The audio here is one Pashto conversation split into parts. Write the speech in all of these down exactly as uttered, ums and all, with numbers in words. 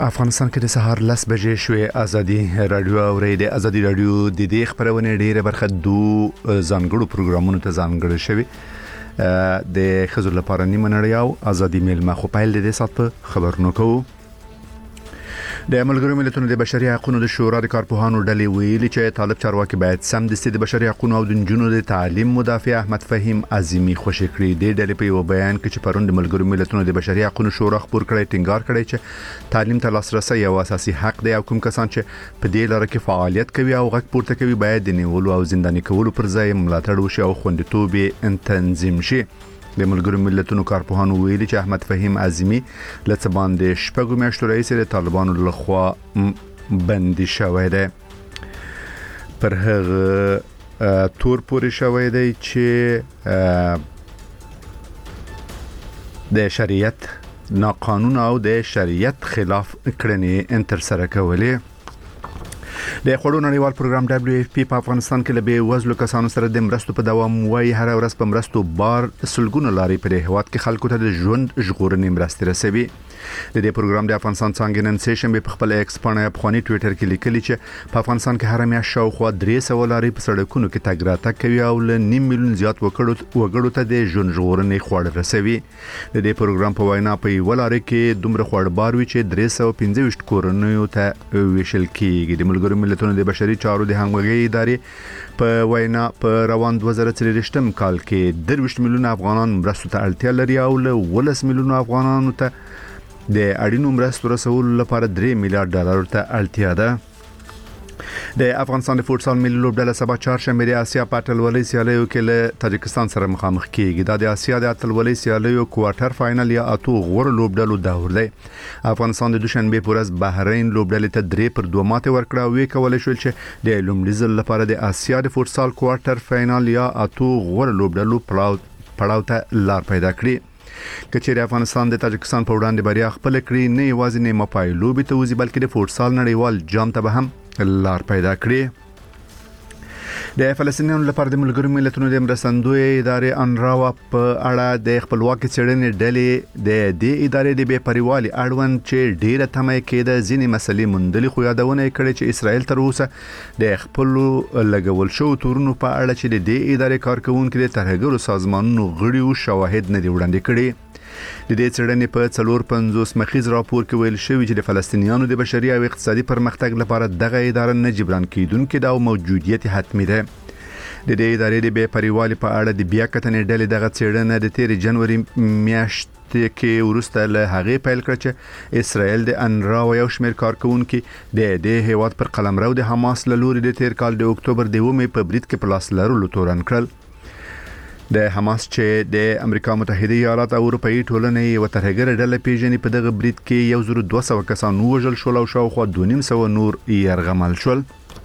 افغانستان کې د سهار لس بجې شوې ازادي رادیو اوري د ازادي رادیو د دې خبرونه ډیره برخه دو ځانګړو پروګرامونو ته ځانګړي شوی د خزر لپاره نیمه نړۍ او ازادي میلمه خو په دې سات په خبرونو کوو د ملګرو ملتونو د بشري حقوقو د شورا د کارپوهانو ډلې ویلي چې طالب چارواکي باید سم د ستې د بشري حقوقو او د جنونو د تعلیم مدافع احمد فهیم عظیمی خوشی کړی دی د ډلې په یو بیان کې چې پرون د ملګرو ملتونو د بشري حقوقو شورا خبر کړی ټینګار کړی چې تعلیم ته لاسرسي یو اساسي حق دی او کوم کسان چې په دې لاره کې فعالیت کوي او غږ پورته کوي باید د نیولو او زنداني کولو پر ځای ملاتړ وشي او خوندیتوب تنظیم شي د ملګرو ملتونو کارپوهانو ویلي چې احمد فهیم عظیمی لڅ باندې شپږ میاشتو رئیس د طالبانو لخوا بندي شوی دی پر هغه تور پوري شوی دی چې د شریعت ناقانون او د شریعت خلاف کړنې انتر سره کولې د خړو نړیوال پروګرام دبليو اف پی په افغانستان کې لبي وزلو کسانو سره د مرستو په دوام وای هر ورځ په مرستو بار سلګونو لاري په هواد کې خلکو ته د ژوند ژغورنې مرستې رسوي د دې پروګرام د افغانستان څنګه نن سیشن په خپل ایکس باندې په خوني ټوئیټر کې لیکلي چې په افغانستان کې هر میاشت شاوخوا درې سوه لاري په سړکونو کې تګ راتګ کوي او ل نیم میلیون زیات وګړو وګړو ته د ژوند ژغورنې خوړ رسوي د دې پروګرام په وینا په ولاري کې دومره خوړ بار وی چې درې سوه پنځه ویشت کورنیو ته ویشل کیږي د ملګرو ملتونو د بشري چارو د همغږي ادارې په وینا په روان دوه زره څلوېښتم کال کې درویشت میلیون افغانان مرستو ته اړتیا لري او له ولس میلیون افغانانو ته د اړینو مرستو رسولو لپاره درې میلیارډ ډالر ته اړتیا ده د افغانستان د فوټسال ملي لوبډله سبا چهارشنبه د اسیا پاتلولۍ سیالیو کې له تاجکستان سره مخامخ کیږي د اسیا د اتلولۍ سیالیو کوارټر فائنل یا اتو غوړ لوبډلو دور دی افغانستان د دوشنبه پورز بحرین لوبډلې ته درې پر دوه ماته ورکړه او وکول شو چې د لومړي ځل لپاره د اسیا د فوټسال کوارټر فائنل یا اتو غوړ لوبډلو پړاو ته لار پیدا کړي کچېر افغانستان د تاجکستان په وړاندې بریا خپل کړی نه یوازې نه مپای لوبي ته وځي بلکې د فوټسال نړیوال جام ته به هم لار پیدا کړي د فلسطینیانو لپاره د ملګرو ملتونو د مرستندوی ادارې انراوا په اړه د خپلواکي څېړنې ډلې د دې ادارې د بې پریوالي اړوند چې ډیره تمه کېده ځینې مسلې مندلي خو یادونه کړې چې اسرائیل تر اوسه د خپل لګول شو تورونو په اړه چې د دې ادارې کارکونکو د ترهګرو سازمانونو غړي او شواهد نه دی وړاندې کړي د دې څېړنې په څلور پنځوس مخیز راپور کې ویل شوی چې د فلسطینیانو د بشري او اقتصادي پرمختګ لپاره دغه اداره نه جبران کیدونکې دا موجودیت حتمی ده د دې ادارې د بې پریوالي په اړه د بیا کتنې ډلې دغه څېړنه د تیر جنوري میاشت کې ورسته له هغه پیل کړ چې اسرائیل د انراوا یو شمېر کارکونکو د دې هیواد پر قلمرو د حماس له لوري د تیر کال د اکتوبر د اومې په برید کې پلاس لرلو تورن کړل د حماس چې د امریکا متحده ایالات او اروپאי ټولنې یو ترهګر ډله پیژنې په دغه برید کې یو زر دوه سوه کسان وژل شول او شاوخوا دوه نیم سوه نور یرغمل شول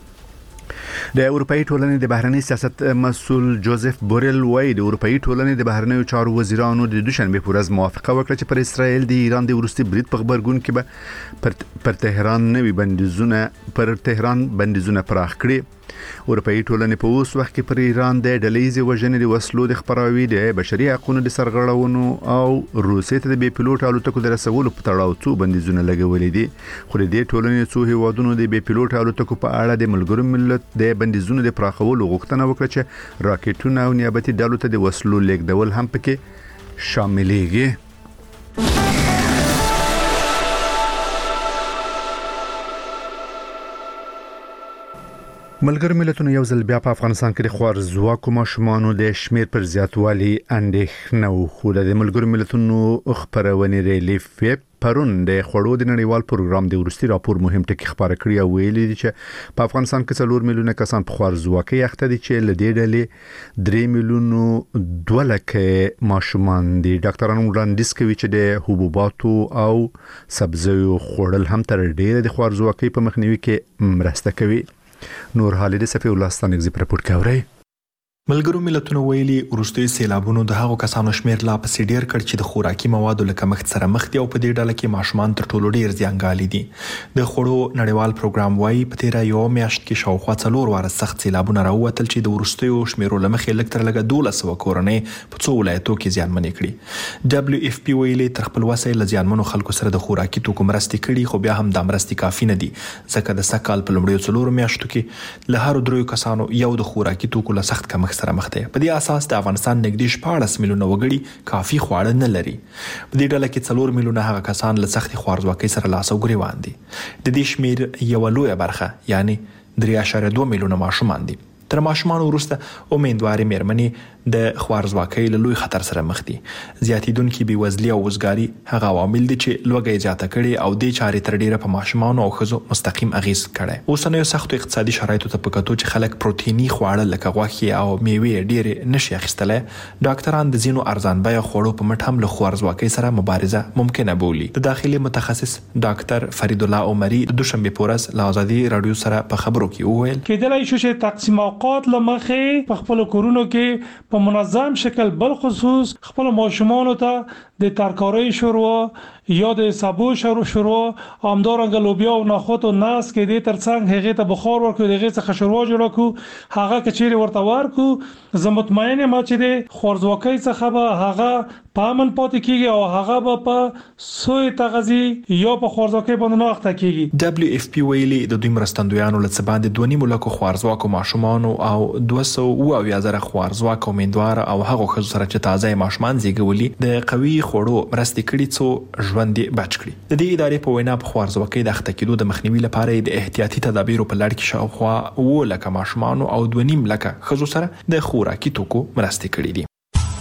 د اروپאי ټولنې د بهرنی سیاست مسؤل جوزف بورل وای د اروپאי ټولنې د بهرنیو چارو وزیرانو د دوشنبه په ورځ موافقه وکړه چې پر اسرائیل د ایران د ورستي برید په خبرګون کې به پر, پر تهران نوي بندیزونه پر تهران بندیزونه پراخ کړي اروپאי ټولنې په اوس وخت کې پر ایران د ډلېزي وژنې د وسلو د خبراوي د بشري حقوقو د سرغړونو او روسیې ته د بي پيلوټ الوتکو د رسولو په تړاو څو بندیزونه لګولې دي خو د دې ټولنې څو هیوادونو د بي پيلوټ الوتکو په اړه د ملګرو ملت د بندیزونو د پراخولو غوښتنه وکړه چې راکټونه او نیابتي ډلو ته د وسلو لیږدول هم پکې شاملېږي ملګر ملتونو یو ځل بیا په افغانستان کې د خوارزواکو ماشومانو د شمیر پر زیاتوالي اندېښنه وخو د ملګر ملتونو خبرونه ریلیف ویب پرون د خړو د نړیوال پروګرام د ورستي راپور مهم ټکی خبره کړی او ویلي چې په افغانستان کې څلور میلیونه کسان په خوارزواکۍ اخته دي چې لدې ډلې درې میلیونه دوه لکه ماشومان دي ډاکټرانو وړاندیز کوي چې د حبوباتو او سبزیو خوړل هم تر ډیره د خوارزواکۍ په مخنیوي کې مرسته کوي نور حالې د صفی الله ستانګزي پر پورت کاوري ملګرو ملتونو ویلي وروستي سیلابونو د هغو کسانو شمیر لا پسې ډیر کړ چې د خوراکي موادو له کمښت سره مخ دي او په دې ډله کې ماشومان تر ټولو ډیر زیانګالي دي. د خوړو نړیوال پروګرام وايي په تیره یو میاشت کې شاوخوا څلور واره سخت سیلابونه راووتل چې د وروستیو شمیرو له مخې لږ تر لږه دولس سوه کورنۍ په څو ولایتو کې زیانمنې کړي. دبليو اف پی ویلي تر خپل وسه له زیانمنو خلکو سره د خوراکي توکو مرستې کړي، خو بیا هم د مرستې کافي نه دي ځکه د سکهال په لومړیو څلورو میاشتو کې له هرو دریو کسانو یو د خوراکي توکو له سخت کمښت سره مخ دی. په دې اساس د افغانستان نږدې شپاړس میلیونه وګړي کافي خواړه نه لري. په دې ډله کې څلور میلیونه هغه کسان له سختې خوارځواکۍ سره لاس او ګریوان دي. د دې شمیر یوه لویه برخه یعنی درې اعشاریه دوه میلیونه ماشومان دي. تر ماشومان وروسته امیندوارې مېرمنې د خوارځواکۍ له لوی خطر سره مخ دي. زیاتېدونکي بېوزلي او وزګاري هغه عوامل دي چې لوږه زیاته کړي او دې چارې تر ډیره په ماشومانو او ښځو مستقیم اغیز کړی. اوسنیو سختو اقتصادي شرایطو ته په کتو چې خلک پروتیني خواړه لکه غوښې او میوې ډېرې نشي اخیستلی، ډاکټران د ځینو ارزان بیه خوړو په مټ هم له خوارځواکۍ سره مبارزه ممکنه بولي. د داخلي متخصص ډاکټر فرید الله عمري د دوشنبې په ورځ له ازادي راډیو سره په خبرو کې وویل کېدلای شو چې تقسیم اوقات له مخې په خپل کورونو کې په منظم شکل بل خصوص خپل ماشومان ته د ترکاری شوروا یا د سبو شوروا همدارنګه لوبیا او نخود او ناس کې د ترڅنګ هغه ته بخار ورکو دغه څخه شوروا جوړ کو هغه کچېری ورته ورکو. زه مطمئن یم چې د خوارځواکۍ څخه به هغه پامن پاتې کیږي او هغه به په سوی تغذی یا په خوارځواکۍ باندې نه اخته کیږي. دبليو اف پی ویلي د دوی مرستندویانو له څه باندې دوه نیم لکو خوارځواکو ماشومان او دوه سوه اویا زره خوارځواک امیندوار او هغه ښځو سره چې تازه ماشومان زیږولي د قوي خوړو مرستې کړي څو ژوند بچ کړي. د دې ادارې په وینا په خوارځواکۍ د اخته کېدو د مخنیوي لپاره د احتیاطي تدابیرو په لړ کې شاوخوا اووه لکه ماشومان او دوه نیم لکه ښځو سره د خوراکي توکو مرستې کړي دي.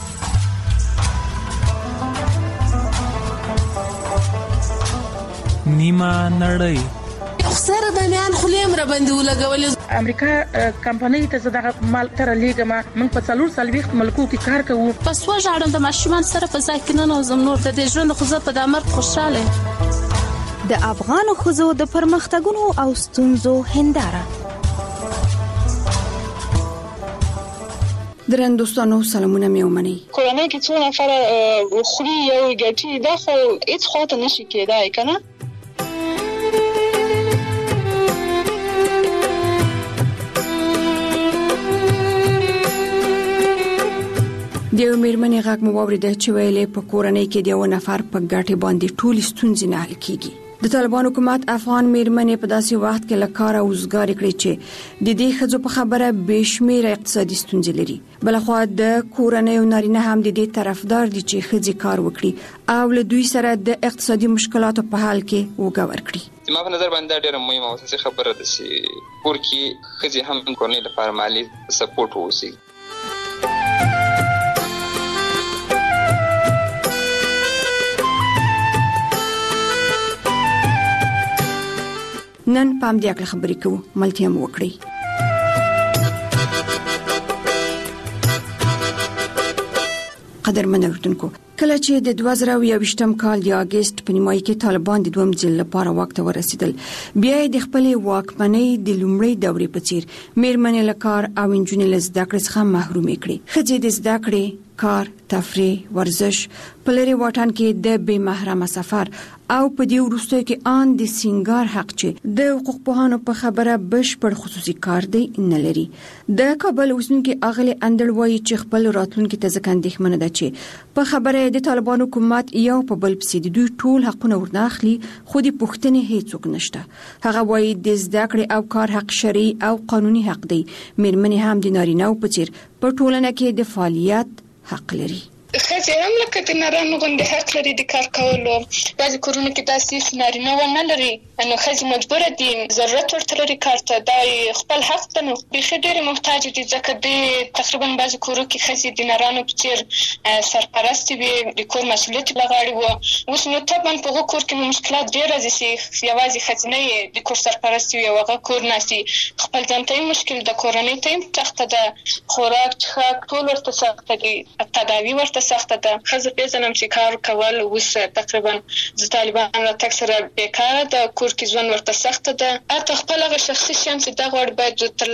نیمه نړۍ سره د میان خلیم را باندې ولګولې. امریکا کمپنۍ ته زده مال تر لیګه ما من په څلور سلويخت ملکو کې کار کوو. پس وژاړم د ماشومان سره په ځای کې نه نوزم نور د دې ژوند خو زه په د امر خوشاله. د افغان ښځو د پرمختګونو او ستونزو هنداره. درن دوستانو سلامونه مې ومني. کورنۍ کې څو نفر خوري یو ګټي دا خو هیڅ خاطر نشي کېدای کنه. د یو میرمنې غږ مو واورېده چې ویلې په کورنۍ کې د یو نفر په ګټې باندې ټولې ستونزې نه حل کیږي. د طالبان حکومت افغان میرمنې په داسې وخت کې له کاره وزګاري کړې چې د دې ښځو په خبره بې شمیره اقتصادي ستونزې لري. بلخوا د کورنۍ او نارینه هم د دې طرفدار دي چې ښځې کار وکړي او له دوی سره د اقتصادي مشکلاتو په حال کې وګ ورکړي. زما په نظر باندې ډېره مهمه او اساسي خبره ده چې کور کې ښځې هم کورنۍ لپاره مالي سپورټ ووسي. نن پام دې اکل خبرې کوو ملتیا مو وکړي. قدرمن اوردونکو کله چې د دوه زره یوویشتم کال د اگست په نیمایي کې طالبان د دویم ځل لپاره واک ته ورسېدل، بیا د خپل واکمنۍ د لومړۍ دورې په څیر میرمنې له کار او انجونې له زده کړې څخه محرومې کړې. ښځې د زده کړې، کار، تفریح، ورزش، په لرې واټن کې د بې محرمه سفر او په دې وروستیو کې ان د سینګار حق چې د حقوق پوهانو په خبره بشپړ خصوصي کار دی نه لري. د کابل اوسنکي اغلی اندړ وایي چې خپل راتلونکي ته ځکه اندېښمنه ده چې په خبره د طالبان حکومت یو په بل پسې د دوی ټول حقونه ورناخلي، خو د پوښتنې هیڅوک نشته. هغه وایي د زده کړې او کار حق شرعي او قانوني حق دی. میرمنې هم د نارینه‌و په څیر په ټولنه کې د فعالیت حق لري. ښځې هم لکه د نارینه‌و غوندې حق لري د کار کولو. بعضې کورونو کې داسې نارینه ونه لري نو ښځې مجبوره دي ضرورت ورته لري کار ته، دا خپل حق ده. نو بیخي ډېرې محتاجې دي ځکه د تقریبا بعضې کورو کې ښځې د نارانو په څېر سرپرستې وي، د کور مسؤلیت یې له غاړې وه. اوس نو طبعا په هغو کور کې نو مشکلات ډېر راځي چې یوازې ښځینه یې د کور سرپرستې وي او هغه کور ناستي. خپل ځان ته یې مشکل ده، کورنۍ ته یې سخته ده، خوراک څښاک ټول ورته سخته دي، تداوي ورته سخته ده. ښځه پېژنم چې کار کول اوس تقریبا د طالبان راتګ سره بیکاره ده، کور کې ژوند ورته سخته ده. حتی خپل هغه شخصي شیان چې دا غواړي باید ترلاسه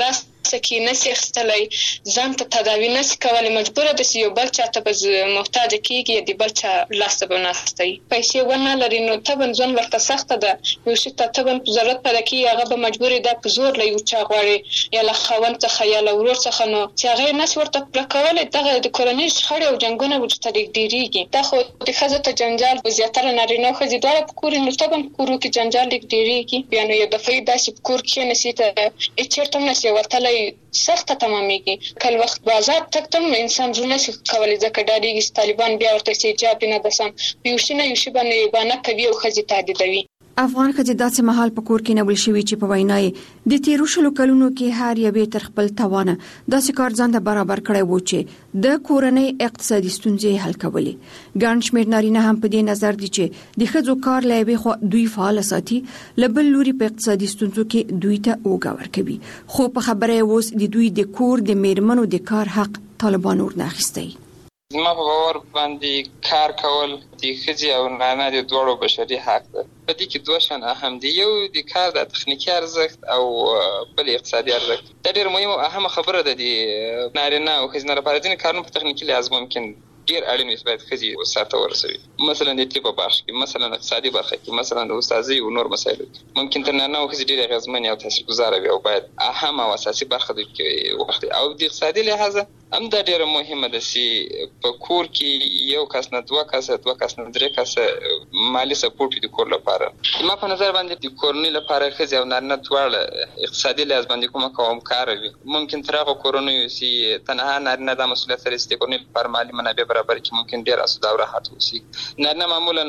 سکی نسی اخستلای ځان ته تداوی نسی کولی مجبوره ده چې یو بل چا ته به محتاج کیږي د بل چا لاس ته به ناستئ پیسې ونه لري نو طبعا ژوند ورته سخته ده یو شي ته طبعا ضرورت پیدا کیږي هغه به مجبور ده په زور له یو چا غواړي یا له خاوند څخه یا له ورور څخه نو چې هغه نس ورته پوره کولی دغه د کورنۍ شخړې او جنګونه ورته ډېرېږي دا خو د ښځو ته جنجال به زیاتره نارینه او ښځې دواړه په کور نو طبعا کورو کې جنجال لږ ډېرېږي بیا نو یو دفعه داسې په کور کښېنسي ته هېڅ چېرته هم نسي وتلی سخته تمامېږي کله وخت بازار تګ ته هم انسان زړه نشي کولی ځکه ډارېږي چې طالبان بیا ورته چې حجاب دې نه ده سم په یو شي نه یو شي باندې بانه کوي او ښځې تهدیدوي افغان ښځې داسې مهال په کور کې نبل شوي چې په وینا یې د تیرو شلو کلونو کې هر یوې تر خپل توانه داسې کار ځان ته برابر کړی و چې د کورنۍ اقتصادي ستونزې حل کولې ګڼ شمېر نارینه هم په دې نظر دي چې د ښځو کار له یوې خوا دوی فعاله ساتي له بل لوري په اقتصادي ستونزو کې دوی ته اوږه ورکوي خو په خبره یې اوس د دوی د کور د میرمنو د کار حق طالبانو ورنه اخیستی زما په باور باندې کار کول د ښځې او نارینه د دواړو بشري حق ده په دې کې دوه شیان اهم دي یو د کار د تخنیکي ارزښت او بل اقتصادي ارزښت دا ډېر مهم او اهمه خبره ده د نارینه او ښځینه لپاره ځینې کارونه په تخنیکي لحاظ ممکن ډېر اړین وي باید ښځې سرته ورسوي مثلا د طب په برخه کې مثلا اقتصادي برخه کې مثلا د استاذۍ او نور مسایلو کې ممکن تر نارینه او ښځې ډېرې اغېزمنې او تاثیرګذاره وي او باید اهمه او اساسي برخه دوی کې وخت او د اقتصادي لحاظه هم دا ډېره مهمه ده چې په کور کې یو کس نه دوه کسه دوه کس نه درې کسه مالي سپورټ د کور لپاره ما په نظر باندې د کورنۍ لپاره ښځې او نارینه دواړه اقتصادي لحاظ باندې کومه کومکاره وي ممکن تر هغه کورنیو چې تنها نارینه دا مسؤلیت لري چې د کورنۍ لپاره مالي منابع برابر کړي ممکن ډېر اسوده او راحت اوسي نارینه معمولا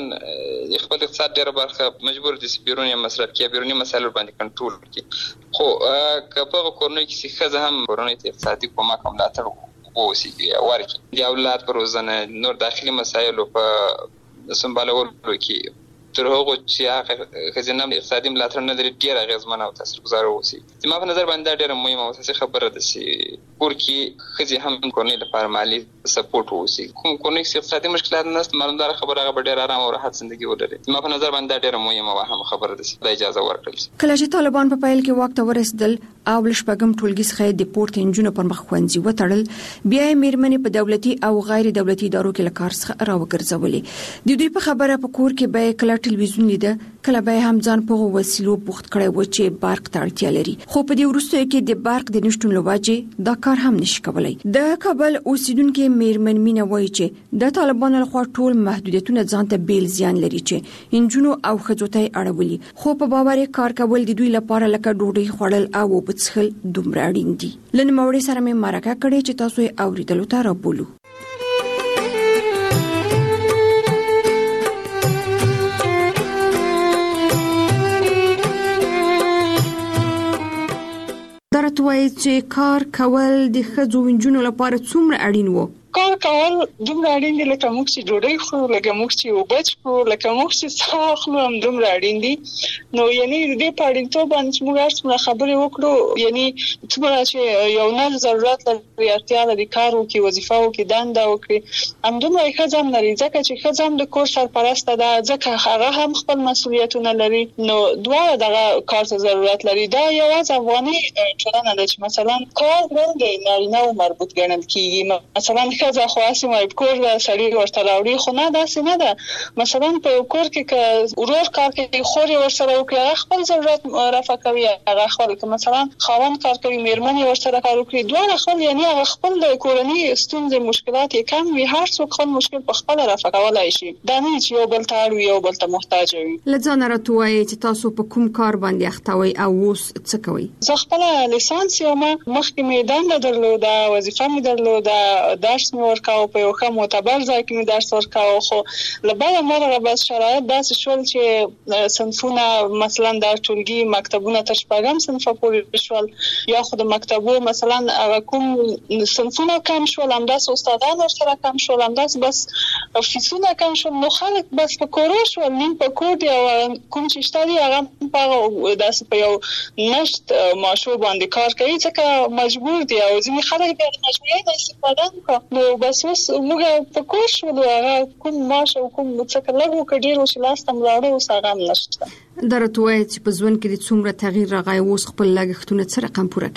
خپل اقتصاد ډېره برخه مجبور دي چې بیروني مصرف کړي بیروني مسایل باندې کنټرول کړي خو که په هغه کورنۍ کې چې ښځه هم کورنۍ ته اقتصادي کومک او ملاتړ ووسیږي ورکړي د اولاد په روزنه نور داخلي مسایلو په سمبالولو کې تر هغه چې هغه ښځینه اقتصادي ملاتړ نه لري ډېر اغېزمنه او تاثیرګذاره واوسي زما په نظر باندې دا ډېره مهمه او اساسي خبره ده چې کور کې ښځې هم کورنۍ لپاره مالي سپورټ واوسي کوم کورنۍ کې اقتصادي مشکلات نشته معلومداره خبره هغه به ډېر ارام او راحت ژوندګي ولري زما په نظر باندې دا ډېره مهمه او اهمه خبره ده چې دا اجازه ورکړل شي کله چې طالبان په پیل کې واک ته ورسېدل او ل شپږم ټولګي څخه د پورته انجونو پر مخ ښوونځي وتړل بیا یې میرمنې په دولتي او غیر دولتي ادارو کې له کار څخه راوګرځولې د دوی په خبره په کور کې به کله ټلویزیون لیده کله به هم ځان په وسیلو بوخت کړی و چې برق ته اړتیا لري خو په دې وروستیو کې د برق د نشټون له وجې دا کار هم نشي کولای د کابل اوسیدونکو میرمن مینه وایي چې د طالبانو لخوا ټول محدودیتونه ځان ته بیل زیان لري چې انجونو او ښځو ته اړولي خو په باور کار کول د دوی لپاره لکه ډوډۍ خوړل او اوبه څښل دومره اړین دي لن موړې سره مې مرکه کړې چې تاسو یې اوریدلو ته رابولو درته چې کار کول د ښځو ونجونو لپاره څومره اړین وو کار کول دومره اړین دي لکه موږ چې ډوډۍ خورو لکه موږ چې اوبه څښو لکه موږ چې ساه اخلو هم دومره اړین دي نو یعنی د دې په اړینتوب باندې چې موږ هر څومره خبرې وکړو یعنی څومره چې یو نه ضرورت لري اړتیا لري کار وکړي وظیفه وکړي دنده وکړي همدومره یې ښځه هم لري ځکه چې ښځه هم د کور سرپرسته ده ځکه هغه هم خپل مسؤلیتونه لري نو دواړه دغه کار ته ضرورت لري دا یوازې افغاني ټولنه ده چې مثلا کار ولې نارینه او مربوط ګڼل کېږي مثلا ښځه خو اسې مای کور سړی ورته راوړي خو نه داسې نه ده مثلا په کور کې که ورور کار کوي خور یې ورسره وکړي هغه خپل ضرورت رفع کوي هغه خپل که مثلا خاوند کار کوي میرمن یې ورسره کار وکړي دواړه خپل یعنی هغه خپل د کورنۍ ستونزې مشکلات یې کم وي هر څوک خپل مشکل په خپل رفع کولای شي دا نه چې یو بل ته اړ وي یو بل ته محتاج وي له ځانه راته وایي چې تاسو په کوم کار باندې اخته وئ او اوس څه کوئ زه خپل لیسانس یم مخکې مې دنده درلوده وظیفه مې درلوده درس مې ورکاوه په یو ښه معتبر ځای کې مې درس ورکاوه خو له بله مرغه بس شرایط داسې شول چې صنفونه مثلا د ټولګي مکتبونه تر شپږم صنفه پورې شول یا خو د مکتبو مثلا هغه کوم صنفونه کم شول همداسې استادان ورسره کم شول همداسې بس فیسونه کم شول نو خلک بس په کورو شول نیم په کور دي او کوم چې شته دي هغه په داسې په یو نشت ماشو باندې کار کوي ځکه مجبور دي او ځینې خلک بیا د مجبورۍ نه استفاده کوي نو بس اوس موږ په کور شولو هغه کوم ماش او کوم څه لږ وکړ اوس لاس ته ملاړو اوس هغه هم نشته درته وایي چې په ژوند کې د څومره تغییر راغی اوس خپل لګښتونه څه رقم پوره کوي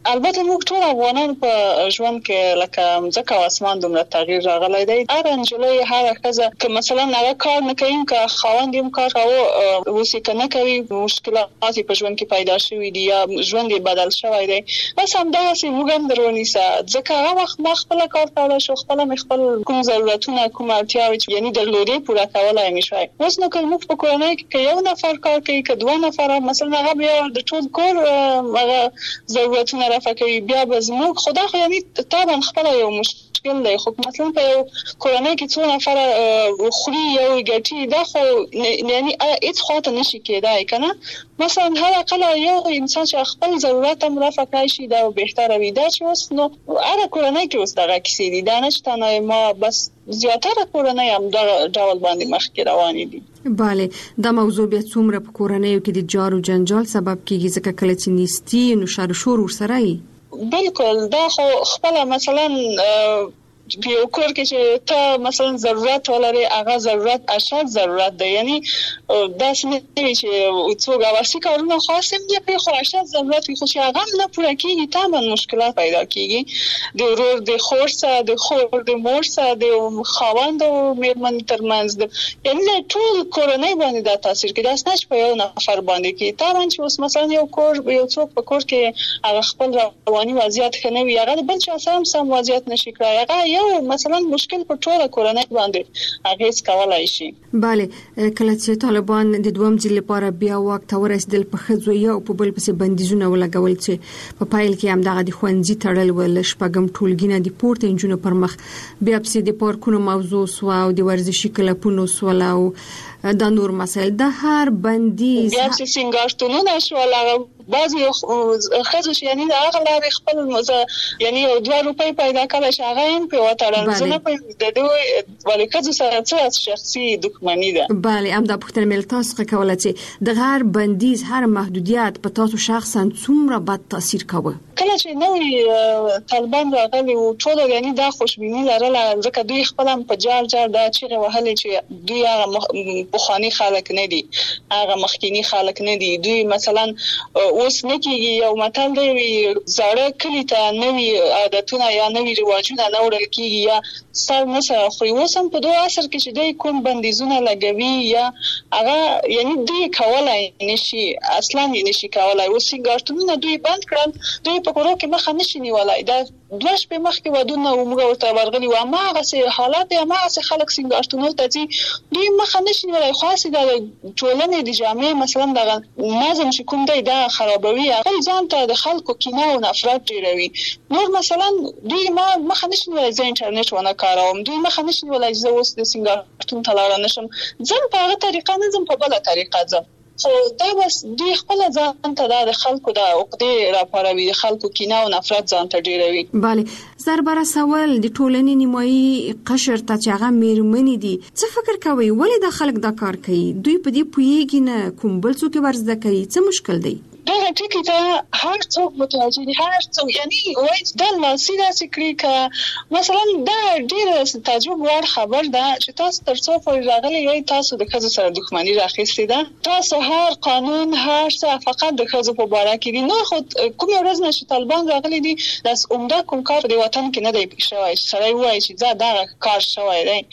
البته موږ ټول افغانان په ژوند کې لکه ځکه اسمان دومره تغییر راغلی دی. هر انجلۍ هر ښځه که مثلا هغه کار نه کوي که خاوند یې کار کاوه اوس یې که نه کوي مشکلات په ژوند کې پیدا شوي دي یا ژوند یې بدل شوی دی. بس همداسې موږ هم درونیسه ځکه هغه وخت ما خپله کار کولی شو، خپله مې خپل کوم ضرورتونه کوم اړتیاوې یعنې درلودې پوره کولی مې شوی. اوس نو که موږ په کورنۍ کې که یو نفر کار کوي که دوه نفره مثلا هغه بیا د ټول کور هغه ضرورتونه رفع کوي بیا به زموږ خدا خو یعنې طبعا خپله یو مشکل دی. خو مثلا په یو کورنۍ کې څو نفره خوري یو ګټي دا خو یعنې هېڅ خواته نشي کېدای که نه. مثلا هر اقل یو انسان چې خپل ضرورت هم رفع کړی شي دا بهتره وي. دا چې اوس نو هره کورنۍ کې اوس دغه کیسې دي، دا نه چې تنها ما بس زیاتره کورنۍ هم دغه ډول باندې مخکې روانې دي. بله دا موضوع بیا څومره په کورنیو کې د جار او جنجال سبب کیږي ځکه کله چې نیستي نو شر شور ورسره وي. بالکل دا خو خپله مثلا په یو کور کې چې ته مثلا ضرورت ولري هغه ضرورت اشد ضرورت دی، یعنی داسې نه وي چې څوک اواسي کارونه خاص هم دي خو اشد ضرورت وي خو چې هغه هم نه پوره کېږي طبعا مشکلات پیدا کېږي د ورور د خور سره د خور د مور سره د خاوند او مېرمن ترمنځ، یعنی ټول کورنۍ باندې دا تاثیر کوي. داسې نه چې په یو نفر باندې کوي. طبعا چې اوس مثلا یو کور یو څوک په کور کې هغه خپل رواني وضعیت ښه نه وي هغه د بل چا سره هم سم وضعیت نشي کړی، هغه یو مثلا مشکل په ټوله کورنۍ باندې اغیز کولای شي. بله کله چې طالبان د دویم ځل لپاره بیا واک ته ورسېدل په ښځو یو په بل پسې بندیزونه ولګول چې په پایل کې هم دغه د ښوونځي تړل ول شپږم ټولګي نه د پورته نجونو پر مخ بیا پسې د پارکونو موضوع سو او د ورزشي کلبونو سو او دا نور مسائل د هر بندیز بیا پسې سنگارتونونه شو هغه بعضی ښځو چې یعنی هغه لارې خپل مزه یعنی یو دوه روپۍ پیدا کړل چې هغه هم په وټړل زه نه پوهېږم د دوی ولې ښځو سره څه شخصي دښمني ده. بله همدا پوښتنه مې له تاسو څخه کوله چې د هر بندیز هر محدودیت په تاسو شخصا څومره بد تاثیر کوي؟ کله چې نوې طالبان راغلي وو ټول یعنی دا خوشبیني لرله ځکه دوی خپل هم په جار جار دا چیغې وهلې چې دوی هغه پخواني خلک نه دي هغه مخکینی خلک نه دي. دوی مثلا اوس نه کېږي یو متل دی زاړه کلي ته نوي عادتونه یا نوي رواجونه نه وړل کېږي یا سر نه سره خوري. اوس هم په دوه عصر کې چې دوی کوم بندیزونه لګوي یا هغه یعنی دوی کولی نشي اصلا یې نشي کولی. اوس سینګارتونونه دوی بند کړل دوی په کورو کې مخه نشي نیولی. دا دوه شپې مخکې ودونه موږ ورته ورغلي وو هماغسې حالات دی هماغسې خلک سینګارتونو ته ځي دوی مخه نشي نیولی. خو هسې د ټولنې د جامع مثلا دغه نظم چې کوم دی دا خرابوي هغه ځان ته د خلکو کینه او نفرت ډېروي. نور مثلا دوی ما مخه نشي نیولی زه انټرنیټ ونه کاروم دوی مخه نشي نیولی زه اوس د سینګارتون ته لاړه نشم ځم په هغه طریقه نه ځم په بله طریقه ځم. خو دا بس دوی خپل ځان ته د خلکو د عقدې راپاروي د خلکو کینه او نفرت ځان ته ډېروي. بله زربره سوال د ټولنې نیمایي قشر ته چې هغه مېرمنې دي څه فکر کوي ولې دا خلک دا کار کوي؟ دوی په دې پوهېږي نه کوم بل څوک یې ورزده کوي څه مشکل دی؟ دغه ټکي ته هر څوک متوجه دي هر څوک یعنی وایي دا لاسي داسې کړي که مثلا دا ډېره تعجب وړ خبر ده چې تاسو تر څو پورې راغلي یې تاسو د ښځو سره دښمني راخیستې ده. تاسو هر قانون هر څه فقط د ښځو په باره کې دي. نور خو کومې ورځ نه چې طالبان راغلي دي داسې عمده کوم کار په دې وطن کې نه دی شوی چې سړی ووایي چې دا دغه کار شوی دی.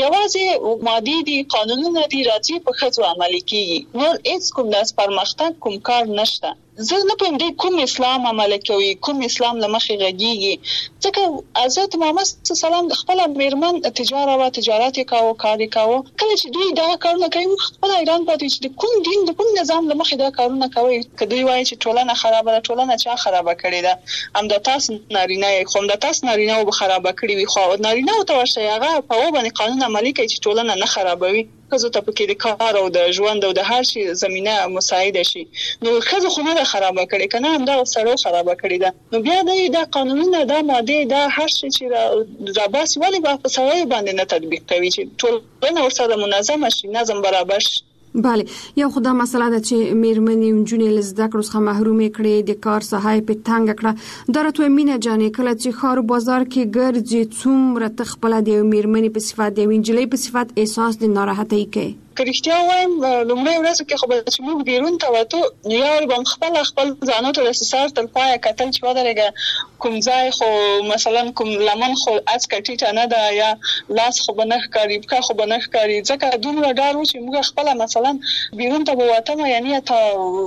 یوازې مادي دي قانونونه دي راځي په ښځو عملي کېږي نور هېڅ کوم داسې پرمختګ کوم کار نشته. زه نه پوهیم دی کوم اسلام عمل کوي کوم اسلام له مخې غږیږي ځکه حضرت محمد صلی الله علیه وسلم د خپل مېرمن تجاره و تجارت یې کاوه کار یې کاوه. کله چې دوی دا کارونه کوي موږ خپل حیران پاتې چې د کوم دین د کوم نظام له مخې دا کارونه کوي. که دوی وایي چې ټولنه خرابه ده ټولنه چا خرابه کړې ده همدا تاسو نارینه یې خو همدا تاسو نارینه به خرابه کړي وي خو نارینه ته ورشئ هغه په هغو باندې قانون عملي کوي چې ټولنه نه خرابوي. ښځو ته پکې د کار او د ژوند او د هر شي زمینه مساعده شي نو ښځو خو نه ده خرابه کړې که نه همدغه سړو خرابه کړې ده. نو بیا دی دا قانونونه دا مادې دا هر شی چې راباسي ولې به په سړیو باندې نه تطبیق کوي چې ټولنه ورسره منظمه شي نظم برابر شي. بله یو خدا مسله ده چې مېرمنې نجونې له زده کړو څخه محرومې کړې د کار ساحه یې پې تنګه کړه. دا راته مینه جانې کله چې ښار و بازار کې ګرځې څومره ته خپله د یوې مېرمنې په صفت د یوې نجلۍ په صفت احساس د ناراحتۍ کوي؟ کریختیا وایم لومړی ورځ کې خو به چې موږ بیرون ته وته یو به خپل خپل ځانو ته د سر تل پای کتل چې ودرېګه کوم ځای خو مثلا کوم لمن خو از کټیټه نه ده یا لاس خو بنخ کاری بکا خو بنخ کاری ځکه دومره ډار و چې موږ خپل مثلا بیرون ته وته یعنی ته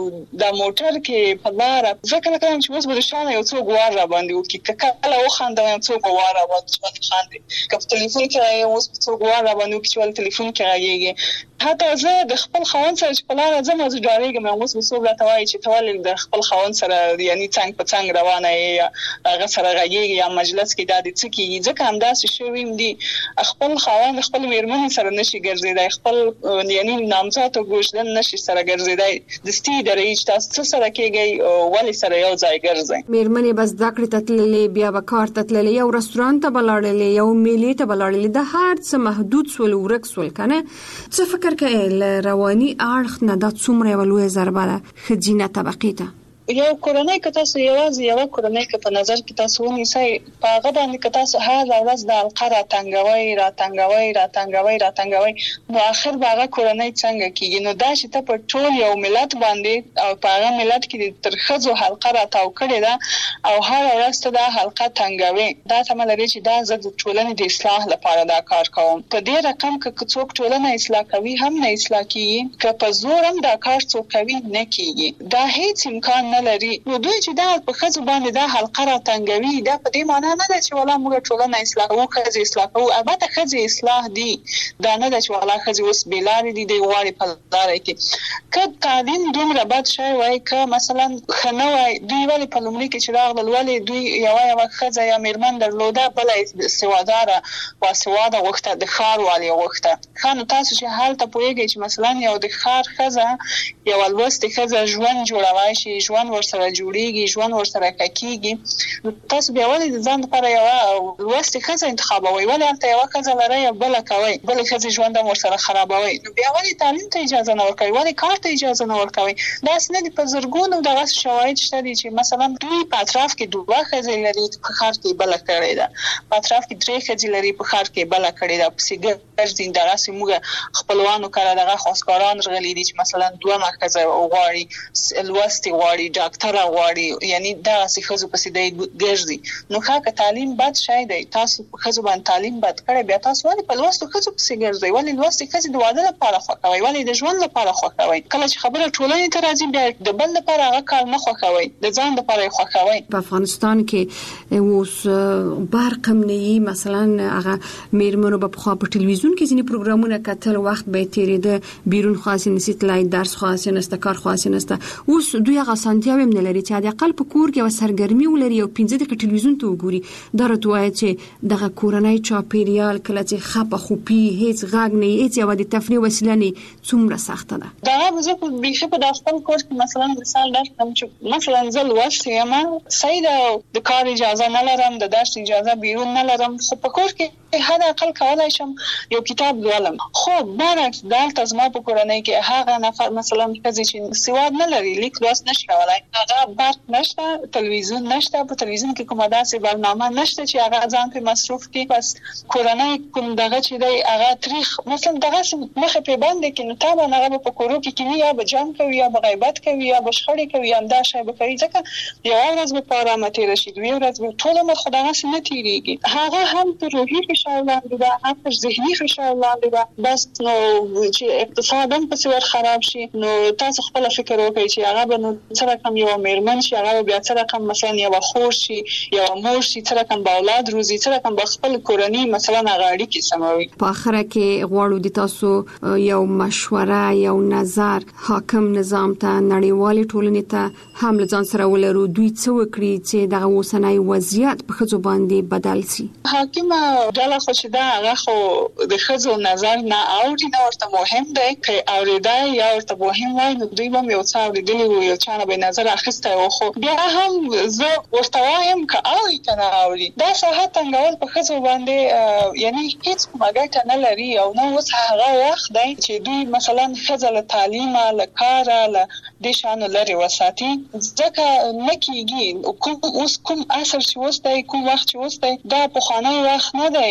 د موټر کې په لار ځکه کوم چې اوس به شانه یو څو غوار را باندې وکي کله و خاندم یو څو غوار را باندې خاندي کله ټلیفون کې یو څو غوار را باندې وکي چې ټلیفون کې راځي حتی زه د خپل خاون سره چې په لار ځم زه ډارېږم اوس به څوک راته وایي چې ته ولې د خپل خاون سره یعنی څنګ په څنګ روانه یې هغه سره غږېږي یا مجلس کې دا د څه کېږي ځکه همداسې شوي دي خپل خاون خپل مېرمنې سره نشي ګرځېدی خپل یعنی نامزاد او ګوشدن نشي سره ګرځېدی دستي درې چې تاسو څه سره کېږئ ولې سره یو ځای ګرځئ مېرمنې بس زده کړې ته تللې بیا به کار ته تللې یو رستورانت ته به لاړلې یو میلې ته به لاړلې د هر څه محدود سول ورک سول که نه څه فکر کوې رواني اړخ نه دا څومره یوه لویه ضربه ده ښځینه طبقې ته یو کورنۍ که تاسو یوازې یوه کورنۍ که په نظر کې تاسو ونیسئ په هغه باندې که تاسو هره ورځ د حلقه راتنګوئ راتنګوئ راتنګوئ راتنګوئ نو آخر به هغه کورنۍ څنګه کېږي نو دا چې ته په ټول یو ملت باندې او په هغه ملت کې تر ښځو حلقه راتاو کړې ده او هره ورځ ته دا حلقه تنګوې دا تمه لري چې دا زه د ټولنې د اصلاح لپاره دا کار کوم په دې رقم که څوک ټولنه اصلاح کوي هم نه اصلاح کېږي که په زور هم دا کار څوک کوي نه کېږي دا هیڅ امکان نه لري نو دوی چې دا په ښځو باندې دا حلقه راتنګوي دا په دې معنا نه ده چې والله موږ ټولنه اصلاح کوو ښځې اصلاح کوو البته ښځې اصلاح دي دا نه ده چې والله ښځې اوس بې لارې دي دی غواړي په لاره کې که تعلیم دومره بد شوی وای که مثلا ښه نه وای دوی ولې په لومړي کې چې راغلل ولې دوی یوه یوه ښځه یا مېرمن درلوده بله سواداره باسواده غوښته د ښار والې غوښته ښه نو تاسو چې هلته پوهېږئ چې مثلا یو د ښار ښځه یوه لوستې ښځه ژوند جوړولی شي ژوند ورسره جوړیږي ژوند ورسره کېږي تاسو بیا ولې د ځان لپاره یوه لوستې ښځه انتخابوئ ولې هلته یوه ښځه لرئ او بله کوئ بلې ښځې ژوند هم ورسره خرابوئ نو بیا ولې تعلیم ته اجازه نه ورکوئ ولې کار ته اجازه نه ورکوئ داسې نه دي په زرګونو دغسې شواهد شته دي چې مثلا دوی په اطراف کې دوه ښځې لري په ښار کې بله کړې ده په اطراف کې درې ښځې لري په ښار کې بله کړې ده پسې ګرځي دغسې موږ خپلوانو کره دغه خواستګاران راغلي دي چې مثلا دومره ښځه غواړي لوستې غواړي ډاکټره غواړي یعنی دغسې ښځو پسې دی ګرځي نو ښه که تعلیم بد شی دی تاسو په ښځو باندې تعلیم بد کړی بیا تاسو ولې په لوستو ښځو پسې ګرځئ ولې لوستې ښځې د واده لپاره خوښوئ ولې د ژوند لپاره خوښوئ کله چې خبره ټولنې ته راځي بیا د بل لپاره هغه کار نه خوښوئ د ځان لپاره یې خوښوئ په افغانستان کې اوس برق هم نه وي مثلا هغه مېرمنو به پخوا په ټلویزیون کې ځینې پروګرامونه کتل وخت به یې تېرېده بیرون خو هسې نشي تللی درس خو هسې نشته کار خو هسې نشته اوس دوی هغه اسانتیاوې هم نه لري چې حداقل په کور کې یوه سرګرمي ولري او پنځه دقیقې ټلویزیون ته وګوري دا راته وایه چې دغه کورنی چاپېریال کله چې خپه خوپي هېڅ غږ نه وي هېڅ یوه د تفریح وسیله نه څومره سخته ده دغه زه په بیخي په دا خپل کور کې مثلا مثال درکړم چې مثلا زه لوستې یم صحیح ده د کار اجازه نه لرم د درس اجازه بیرون نه لرم خو په کور کې حد اقل کولای شم یو کتاب لولم خو برعکس دلته زما په کورنۍ کې هغه نفر مثلا ښځې چې سواد نه لري لیک لوست نشي کولای هغه برق نشته ټلویزیون نشته په ټلویزیون کې کومه داسې برنامه نشته چې هغه ځان په مصروف کړي بس کورنۍ کوم دغه چې دی هغه تاریخ مثلا دغه مخه په باندې کې نو تابع هغه په کورو کې کې یا به جام کوي یا به غیبت کوي یا به شخړې کوي یا دا شی به کوي ځکه یو ورځ به په آرامه تېره شي دوی ورځ به ټول عمر خو دغسې نه تېرېږي هغه هم په روحي فشار لاندې ده هم په ذهني فشار لاندې ده بس نو چې اقتصاد هم پسې ور خراب شي نو تاسو خپله فکر وکړئ چې هغه به نو څه رقم یوه مېرمن شي هغه به بیا څه رقم مثلا یوه خور شي یوه مور شي څه رقم به اولاد روزي څه رقم به خپل کورنۍ مثلا هغه اړیکې سموي په آخره کې غواړو د تاسو یو مشوره یو نظر حاکم نظام ته نړیوالې ټولنې ته هم له ځان سره ولرو دوی څه وکړي چې دغه اوسنی وضعیت په ښځو باندې بدل شي حاکمه ډله خو چې ده هغه خو د ښځو نظر نه اوري نه ورته مهم دی که اورېدی یا ورته مهم وای نو دوی به هم یو څه اورېدلي وو یو چا نه به نظر اخیستی و خو بیا هم زه ورته وایم که اوري که نه اوري دا ساحه تنګول په ښځو باندې یعنی هېڅ کومه ګټه نه لري او نه اوس هغه وخت دی چې دوی مثلا ښځه له تعلیمه له کاره له دې شیانو لرې وساتي ځکه نه کېږي کوم اوس کوم عصر چې اوس دی کوم وخت چې اوس دی دا پخوانی وخت نه دی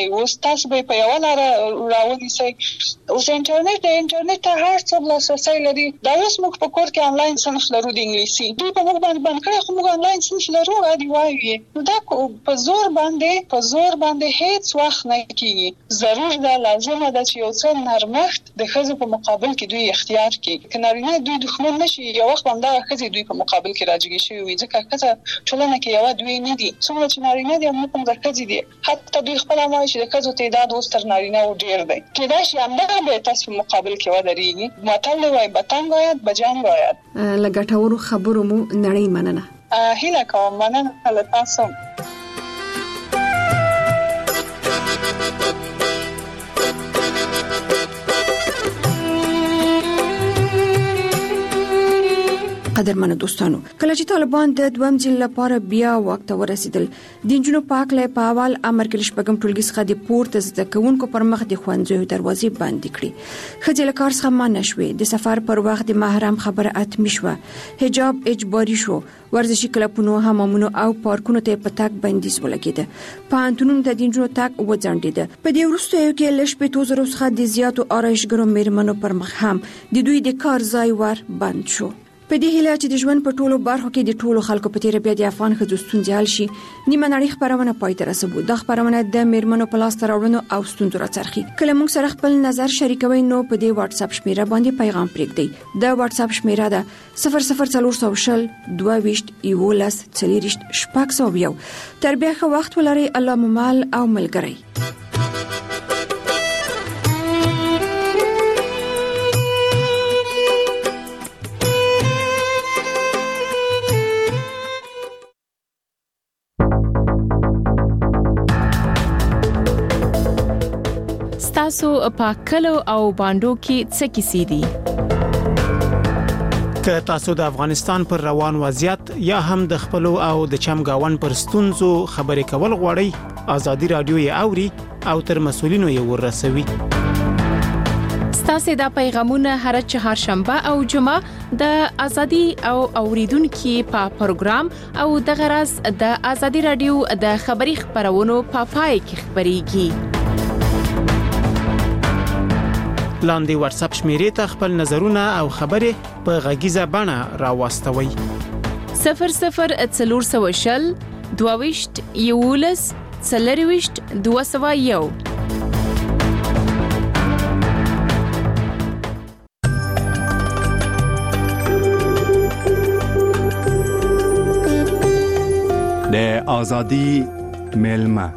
اوس تاسو به په یو لار راونیسئ. اوس انټرنیټ د انټرنیټ ته هر څه لاسرسي لري. دا اوس موږ په کور کې انلاین صنف لرو د انګلیسي. دوی په موږ باندې باندې کړی خو موږ انلاین صنف لرو غواړي وایي. نو دا په زور باندې په زور باندې هیڅ وخت نه کیږي. ضرور ده لازمه ده چې یو څه نرمښت د ښځو په مقابل کې دوی اختیار کړي. که نارینه دوی دښمن نشي یو وخت باندې ښځې دوی په مقابل کې راجګي شوي وي ځکه ښځه ټولنه کې یو دوی نه دي. څومره چې نارینه دي همغه د ښځې دي. حتی دوی خپل وایي چې د ښځو تعداد اوس تر نارینه و ډیر دی. کېدای شي همدغه به تاسو په مقابل کې ودرېږي. متل وایي بتنګ باید بجنګ باید. له ګټورو خبرو مو نړۍ مننه. هیله کوم مننه له تاسو. قدرمنو دوستانو، کله چې طالبان د دویم ځل لپاره بیا واک ته ورسېدل، د نجونو پاکله په اول امر کې شپږم ټولګي څخه د پورته زده کوونکو پر مخ د ښوونځیو دروازې بندې کړې. ښځې له کار څخه منع شوې، د سفر پر وخت د محرم خبره اتمی شوه، حجاب اجباري شو، ورزشي کلبونو، حمامونو او پارکونو ته په تګ بندیز ولګېده. پوهنتونونو ته د نجونو تګ وځنډېده. په دې وروستیو کې له شپېتو زرو څخه د زیاتو آرایشګرو میرمنو پر مخ هم د دوی د کار ځای ور بند شو. په دې هیله چې د ژوند په ټولو برخو کې د ټولو خلکو په تیر بیا د افغان ښځو ستونزې حل شي، نیمه نړۍ خبرونه پای ته رسوي. دا خبرونه د میرمنو په لاس راوړنو او ستونزو راڅرخي. کله موږ سره خپل نظر شریکوي نو په دې واتس اپ شمیره باندې پیغام پرېږدئ. دا واتس اپ شمیره ده صفر صفر څلور سو شل دوه ویشت یولس څلوریشت شپږ سوه یو. تر بیا ښه وخت ولرئ. الله مو مل او ملګری. تاسو په کلو او باندو کې څه کیسې دي؟ که تاسو د افغانستان پر روان وضعیت یا هم د خپل او د چمګاون پر ستونزو خبرې کول غواړئ، ازادي رادیو یې اوري او تر مسولینو یې ورسوي. ستاسو د پیغامونه هر چهارشنبه او جمعه د ازادي او اوریدونکو په پروګرام او د غرض د ازادي رادیو د خبري خبرونو په پای کې خبريږي. لاندې واتس اپ شمیرې ته خپل نظرونه او خبرې په غږیزه بڼه راوستوي. صفر صفر څلور سوه شل دوه ویشت یولس څلورویشت دوه سوه یو. د ازادي ملما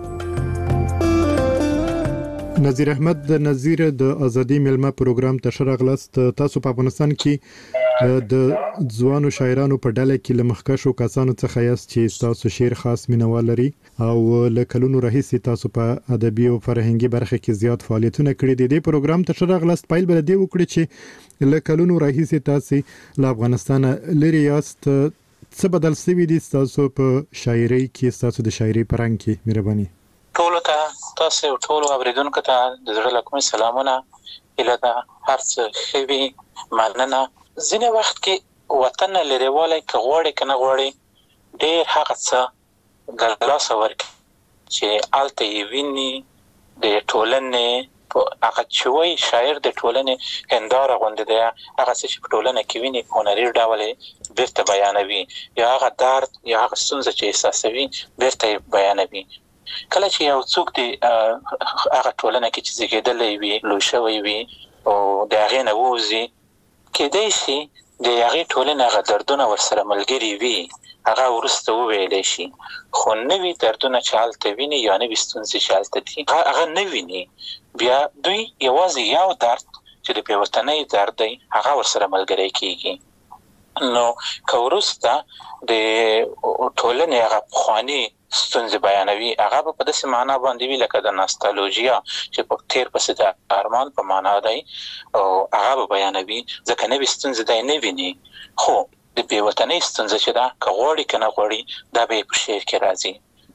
نظیر احمد د نظیر د ازادي ملما پروګرام ته شرغلست. تاسو په افغانستان کې د ځوانو شاعرانو په ډله کې لمخکشو کسانو څخه یاست چې تاسو شعر خاص مینوال لري او لکلونو راهیسې تاسو په ادبي او فرهنګي برخه کې زیات فعالیتونه کړي دي. د پروګرام ته شرغلست پایل بل دی وکړي چې لکلونو راهیسې تاسو له افغانستان لري یاست. څه بدل سوي دي تاسو په شاعري کې، تاسو د شاعري پرنګ کې؟ مهرباني. ټولو ته تاسو ټولو اوریدونکو ته د زړه له کومې سلامونه. اله دا هر څه خوي مننه. ځینې وخت کې وطن لريواله کې غوړې کنه غوړې ډېر هغه څه ګلاسه ورکړي چې آلته یې ویني د ټولنې هغه چوي شاعر د ټولنې هنداره غوندې دی. هغه څه چې په ټولنه کې ویني هنري ډول بیرته بیانوي، یا هغه درد یا هغه ستونزه چې احساسوي بیرته بیانوي. کله چې یو څوک دی هغه ټولنه کې چې زیږیدلې وي، لوی شوی وي او د هغې نه ووځي، کېدای شي د هغې ټولنې هغه دردونه ورسره ملګري وي، هغه وروسته وویلی شي. خو نوي دردونه چې هلته ویني یا نوي ستونزې چې هلته دي هغه نه ویني. بیا دوی یوازې یو درد چې د بېوطنۍ درد دی هغه ورسره ملګری کېږي. نو که وروسته د ټولنې هغه پخواني ستونزې بیانوي، هغه په داسې معنا باندې وي لکه د ناستالوژیا چې په تیر پسې د ارمان په معنا دی، او هغه به بیانوي ځکه نوې ستونزې دی نه ویني. خو د بېوطنۍ ستونزه چې ده که غواړي که نه غواړي دا به یې په شعر کې راځي.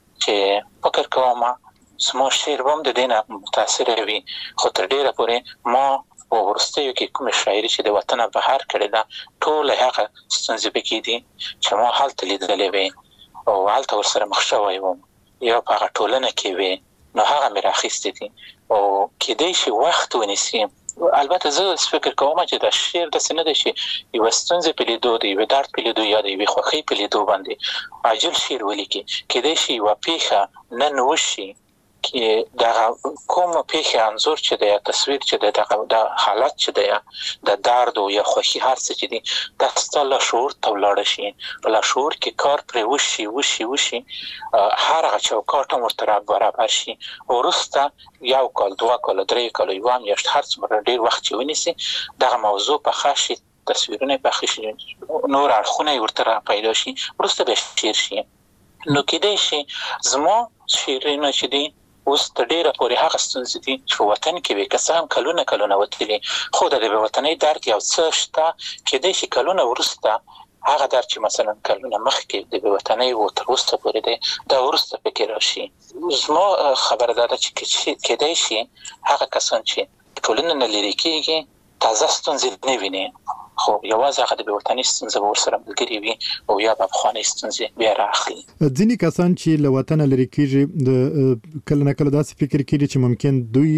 چې فکر کوم زما شعر به هم د دې نه متاثره وي. خو تر ډېره پورې ما په وروستیو کې کومې شاعري چې د وطنه بهر کړې ده ټوله هغه ستونزې پکې دي چې ما هلته لیدلې وې او هلته ورسره مخ شوی وم، یا په هغه ټولنه کې وې نو هغه مې راخیستې دي او کېدای شي وخت ونیسي. البته زه فکر کوم چې دا شعر د سند شي یو ستونزې په لیدو دی یو درد په لیدو یا د یو خوخي په لیدو باندې عاجل شعر ولیکي. کېدای شي یو پیښه نن وشي کې دا کوم پیښه انزور چې د تصویر چې د د حالت چې د د درد او یا خوخي هر څه چې دي د ستل شعور ته ولاړ شي بل شعور کې کار پر وشي وشي وشي هر هغه چوکاټ مرتبه برابر شي ورسته یو کال دوه کال درې کال یو هم یشت هر څومره ډیر وخت چې ونیسي دغه موضوع په خاصه تصویرونه په خاصه نور اړخونه ورته پیدا شي ورسته به شیر شي. نو کېدای شي زمو شیرینه چې دي اوس د ډیره پورې هغه ستونزې دي چې وطن کې وي که هم کلونه کلونه وتلي خو د وطني درد یو څه شته کېدای شي کلونه ورسته هغه درد چې مثلا کلونه مخکې د وطني و تر اوسه پورې دی دا ورسته فکر راشي. زما خبره ده چې کېدای شي هغه کسان چې ټولنه نه لري کېږي تازه ستونزې نه ویني خو یوازې هغه د وطني ستونزې ورسره ملګري وي او یا په افغاني ستونزې بیا راخلي. ځینې کسان چې له وطن لري کېږي د کله نه کله داسې فکر کوي چې ممکن دوی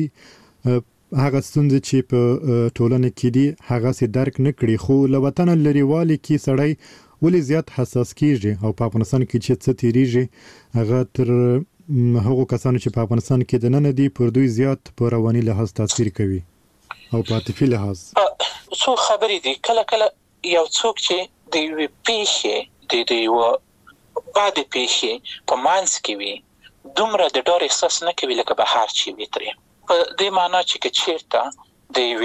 هغه ستونزې چې په ټولنه کې دي هغه سي درک نه کړي خو له وطن لري والي کې سړی ولې زیات حساس کیږي او په افغانستان کې چې څه تیریږي هغه تر هغه کسانو چې په افغانستان کې د نن دي پر دوی زیات په رواني لحاظ تاثیر کوي او په عاطفي لحاظ. څو خبرې دي کله کله یو څوک چې د یو پیښې د د یو بعد پیښې په مانس کې وي دومره د ډار احساس نه کوي لکه بهر چې وي ترې په دې معنی چې چیرته د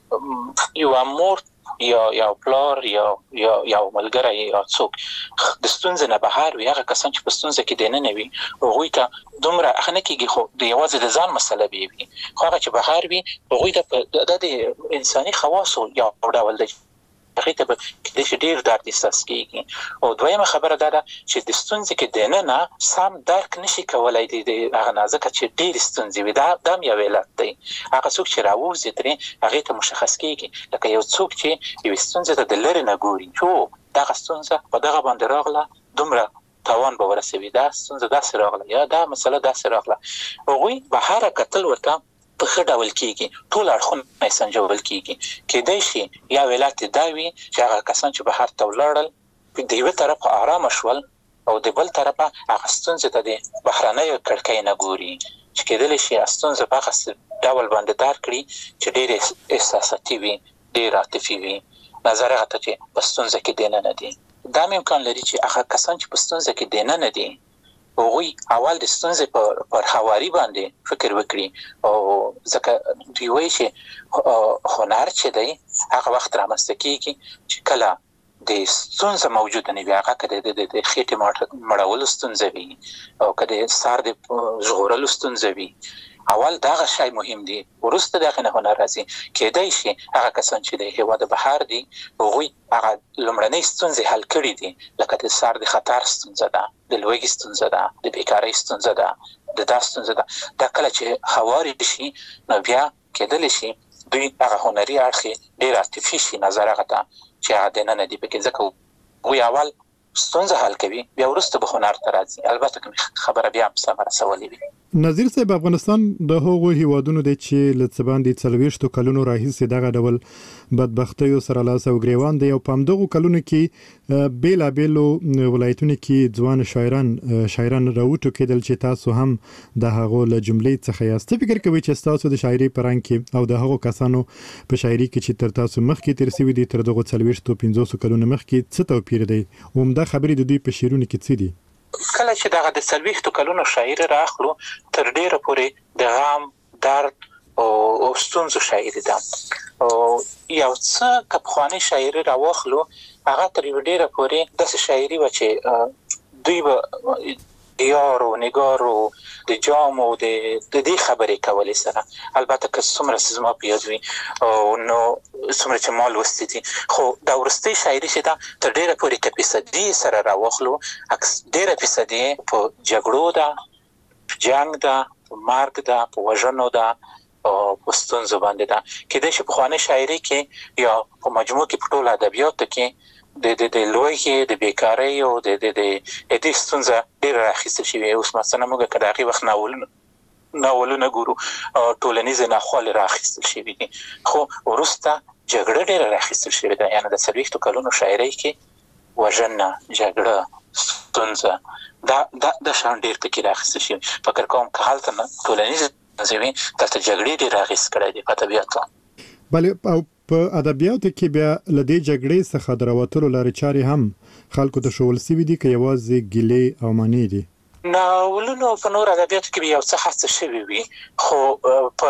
یو یو امور یا یا پلار یا یا یا ملګری یا څوک د ستونزې نه بهر وي هغه کسان چې په ستونزه کې دینه نه وي هغه ته دومره اخنه کېږي خو د یوازې د ځان مسله وي خو هغه چې بهر وي هغه د د انساني خواص یا ډول دی هغه ته به د ډیر درد احساس کیږي. او دویمه خبره ده چې د ستونزې کې دینه نه سم درک نشي کولای دی د هغه نازک چې ډیر ستونزې وي دا د یو علت دی. هغه څوک چې راوځي ترې هغه ته مشخص کیږي لکه یو څوک چې یو ستونزې ته د لری نه ګوري چې دا ستونزه په دغه باندې راغله دومره تاوان به ورسوي دا ستونزه داسې راغله یا دا مسله داسې راغله هغوی به هر کتل ورته په ښه ډول کېږي ټول اړخونه سنجول کېږي. کېدای شي یا علت دا وي چې هغه کسان چې بهر ته ولاړل د یوه طرف آرام شول او د بل طرفه هغه ستونزې ته د بهرنیو کړکۍ نه ګوري چې کېدلی شي ستونزه په هغه ډول باندې دار کړي چې ډېر احساساتي وي ډېر عاطفي وي نظر هغه ته چې په ستونزه کې دینه نه دي. دا امکان لري چې هغه کسان چې په ستونزه کې دینه نه دي هغوی اول د ستونزې په پر حواري باندې فکر وکړي او ځکه دوی وایي چې هنر چې دی هغه وخت رامنځته کېږي چې کله د ستونزه موجوده نه وي هغه که د خېټې مړولو ستونزه وي او که د سر د ژغورلو ستونزه وي اول دغه شی مهم دی ورسته دغه نه هنر راځي. کېدای شي هغه کسان چې د هیواد بهر دي هغوی هغه لومړنۍ ستونزې حل کړي دي لکه د سر د خطر ستونزه ده د لوږې ستونزه ده د بیکارۍ ستونزه ده د دا ستونزه ده دا کله چې هواري شي نو بیا کېدلی شي دوی هغه هنري اړخ ډېر عاطفي شي نظر هغه ته چې هغه دننه دي پکې ځکه هغوی اول ستونزه حل کوي بیا وروسته به هنر ته راځي. البته که خبره بیا هم سمه رسولې وي. نظیر صاحب افغانستان د هغو هیوادونو دی چې له څه باندې څلوېښتو کلونو راهیسې دغه ډول بدبختیو سره لاس او ګریوان دی او په همدغو کلونو کې بېلابېلو ولایتونو کې ځوان شاعران شاعران راوټوکېدل چې تاسو هم د هغو له جملې څخه یاست. څه فکر کوئ چې ستاسو د شاعري په رنګ کې او د هغو کسانو په شاعري کې چې تر تاسو مخکې تېر سوي دي تر دغو څلوېښتو پنځوسو کلونو مخکې څه توپیر دی او همدا خبرې د دوی په شعرونو کې څه دي؟ کله چې دغه د څلوېښتو کلونو شاعري راخلو تر ډیره پورې د غم درد او ستونزو شاعري ده او یو څه که پخوانۍ شاعري راواخلو هغه تر یوه ډیره پورې داسې شاعري وه چې دوی به دیار و نگار و د جام او د دې خبرې کولې سره البته که څومره زما په یاد وي نو څومره چې ما لوستي دي خو دا وروستۍ شاعري چې ده تر ډیره پورې که فیصدي سره راواخلو ډیره فیصدي په جګړو ده په جنګ ده په مرګ ده په وژنو ده او په ستونزو باندې ده. کېدای شي پخوانۍ شاعري کې یا په مجموع کې په ټولو ادبیاتو کې د د د لوږې د بیکارۍ او د د د دې ستونزه ډېره راخیستل شوې. اوس مثلا موږ که د هغې وخت ناولونه ناولونه ګورو ټولنیز ناخوالې راخیستل شوي دي. خو وروسته جګړه ډېره راخیستل شوې ده، یعنې د څلوېښتو کلونو شاعرۍ کې وژنه، جګړه، ستونزه دا دا د شان ډېر پکې راخیستل شوي. فکر کوم که هلته نه ټولنیز نظمي دلته جګړې ډېر اغېز کړی دی په ادبیاتو. بله او په ادبیاتو کې بیا له دې جګړې څخه د راوتلو لارې چارې هم خلکو ته ښوول سوي دي که یوازې ګیلې او مانې دي؟ ناولونو په نور ادبیاتو کې یو څه هڅه شوې وي، خو په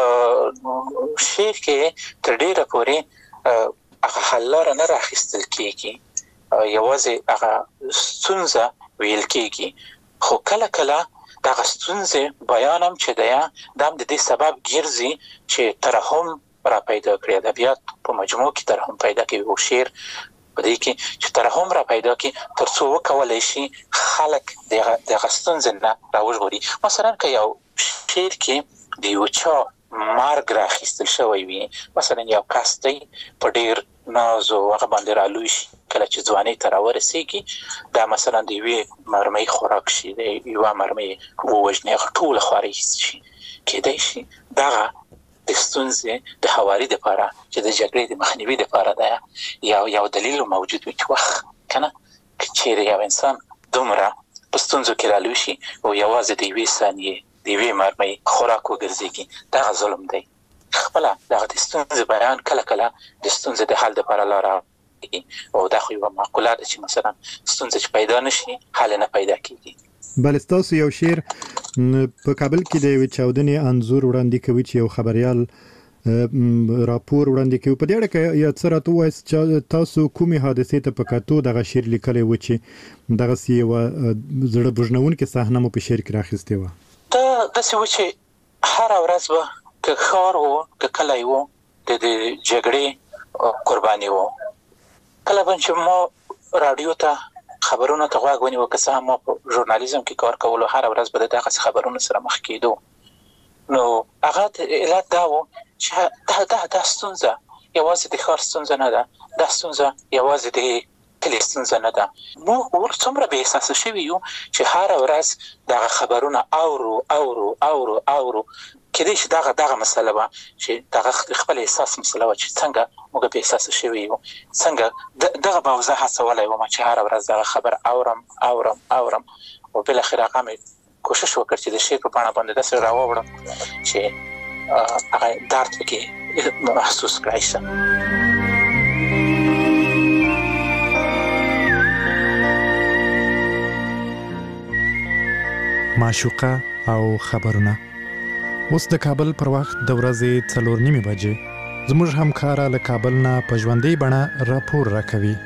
شعر کې تر ډېره پورې هغه حل لاره نه راخیستل کېږي، یوازې هغه ستونزه ویل کېږي. خو کله کله دغه ستونزې بیان هم چې دی دا هم د دې سبب ګرځي چې ترحم را پیدا کړي. ادبیات په مجموع کې ترحم پیدا کوي او شعر په دې کې چې ترحم را پیدا کړي تر څو وکولای شي خلک دغه ستونزې نه راوژغوري. مثلا که یو شعر کې د یو چا مرګ راخیستل شوی وي، مثلا یو کس دی په ډېر ناز او هغه باندې رالوی شي، کله چې ځوانۍ ته راورسېږي دا مثلا د یوې مرمۍ خوراک شي، د یوه مرمۍ ووژني، هغه ټوله خوارۍ شي. کېدای شي دغه د ستونزې د هواري دپاره چې د جګړې د مخنیوي دپاره ده یو یو دلیل موجود وي چې وخت کنه که چیرې یو انسان دومره په ستونزو کې رالوی شي او یوازې د یوې ثانیې د یوې مرمۍ خوراک وګرځېږي، دغه ظلم دی. خپله دغه د ستونزې بیان کله کله د ستونزې د حل دپاره لاره او دا خو یوه معقوله ده چې مثلا ستونزه چې پیدا نشي حل نه پیدا کېږي. بله ستاسو یو شعر په کابل کې د یوې چاودنې انځور وړاندې کوي چې یو خبریال راپور وړاندې کوي. په دې اړه که یا څه راته ووایاست چې تاسو کومې حادثې ته په کتو دغه شعر لیکلی و چې دغسې یوه زړه بوژنونکې صحنه مو په شعر کې راخیستې وه؟ دا داسې و چې هره ورځ به که ښار و که کلی و د جګړې قرباني و. کله به چې ما راډیو ته خبرونو ته غوږ ونیو، که څه هم ما په ژورنالیزم کې کار کولو، هره ورځ به د دغسې خبرونو سره مخ کېدو. نو هغه علت دا و چې دا دا دا ستونزه یوازې د ښار ستونزه نه ده، دا ستونزه یوازې د کلي ستونزه نه ده. موږ اوس څومره بې احساسه شوي یو چې هره ورځ دغه خبرونه اورو اورو اورو اورو. کېدای شي دغه دغه مسله وه چې دغه خپل احساس مسله وه چې څنګه موږ بې احساسه شوي یو، څنګه دغه به زه هڅولی وم چې هره ورځ دغه خبر اورم اورم اورم او بالاخره هغه مې کوشش وکړ چې د شعر په بڼه باندې داسې راووړم چې هغه درد پکې محسوس کړی شي. معشوقه او خبرونه. اوس د کابل پر وخت د ورځې څلور نیمې بجې زموږ همکاره له کابل نه په ژوندۍ بڼه راپور راکوي.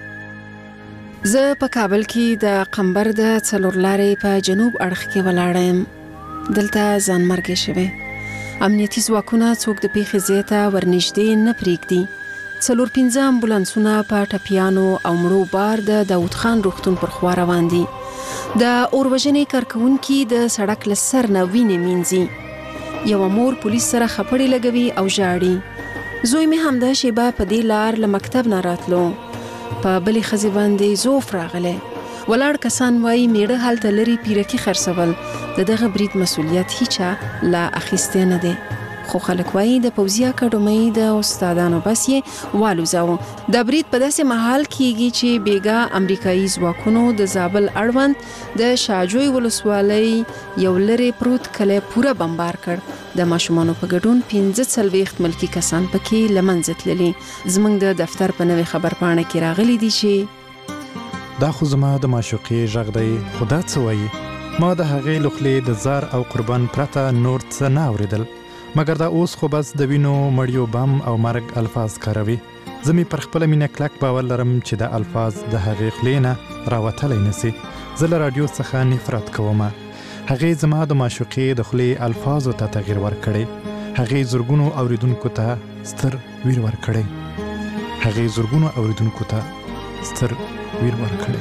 زه په کابل کې د قمبر د څلور لارې په جنوب اړخ کې ولاړه یم. دلته ځانمرګي شوی. امنیتي ځواکونه څوک د پیښې ځای ته ورنږدې نه پرېږدي. څلور پنځه امبولانسونه په ټپیانو او مړو بار د داود خان روغتون پر خوا روان دي. د اوروژنې کارکونکي د سړک له سر نه وینې مینځي. یو مور پولیس سره خبرې لګوي او ژاړي. زوی مې همدا شیبه په دې لار له مکتب نه راتلو. په بلې ښځې باندې زوف راغلی. ولاړ کسان وایي میړه هلته لري پیرکي خرڅول. د دغه برید مسؤلیت هیچا لا اخیستی نه دی. خو خلک وایي د پوځي اکاډمۍ د استادانو بس یې والوځاوه. دا برید په داسې مهال کېږي چې بیګا امریکایي ځواکونو د زابل اړوند د شاجوی ولسوالۍ یو لرې پروت کلی پوره بمبار کړ. د ماشومانو په ګډون پنځه څلوېښت ملکي کسان پکې له منځه تللي. زموږ د دفتر په نوې خبرپاڼه کې راغلي دي چې دا خو زما د معشوقې غږ دی، خو دا څه وایي؟ ما د هغې له خولې د زار او قربان پرته نور څه نه اورېدل، مګر دا اوس خو بس د وینو مړیو بم او مرګ الفاظ کاروي. زه مې پر خپله مینه کلک باور لرم چې دا الفاظ د هغې خولې نه راوتلی نسي. زه له راډیو څخه نفرت کومه. هغې زما د معشوقې د خولې الفاظو ته تغییر ورکړی. هغې زرګونو اوریدونکو ته ستر ویر ورکړی. هغې زرګونو اوریدونکو ته ستر ویر ورکړی.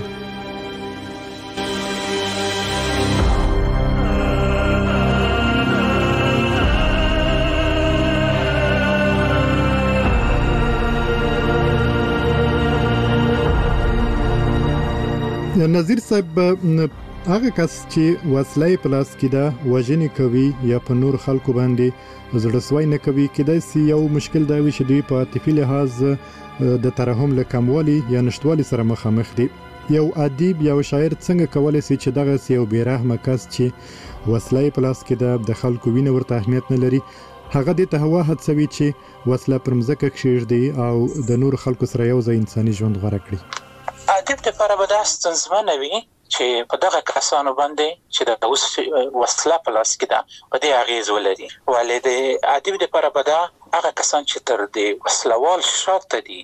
نظیر صاحب، هغه کس چې وسلې په لاس کې ده وژنې کوي یا په نور خلکو باندې زړسوي نه کوي کېدای شي یو مشکل دا وي چې دوی په عاطفي لحاظ د ترحم له کموالي یا نشټوالي سره مخامخ دي. یو ادیب یا شاعر څنګه کولای شي چې دغه یو بیرحمه کس چې وسلې په لاس کې ده د خلکو وینه ورته اهمیت نه لري هغه د ته هوا هڅوي چې وسله پر مځکه کښېږدي او د نور خلکو سره یو ځای انساني ژوند غوره کړي. ادیب د لپاره به دا ستونزمنه وي چې په دغه کسانو باندې چې د اوس وسله په لاس کې ده په دې اغیز ولري. ولې د ادیب د لپاره به دا هغه کسان چې تر دې وسلوال شاته دي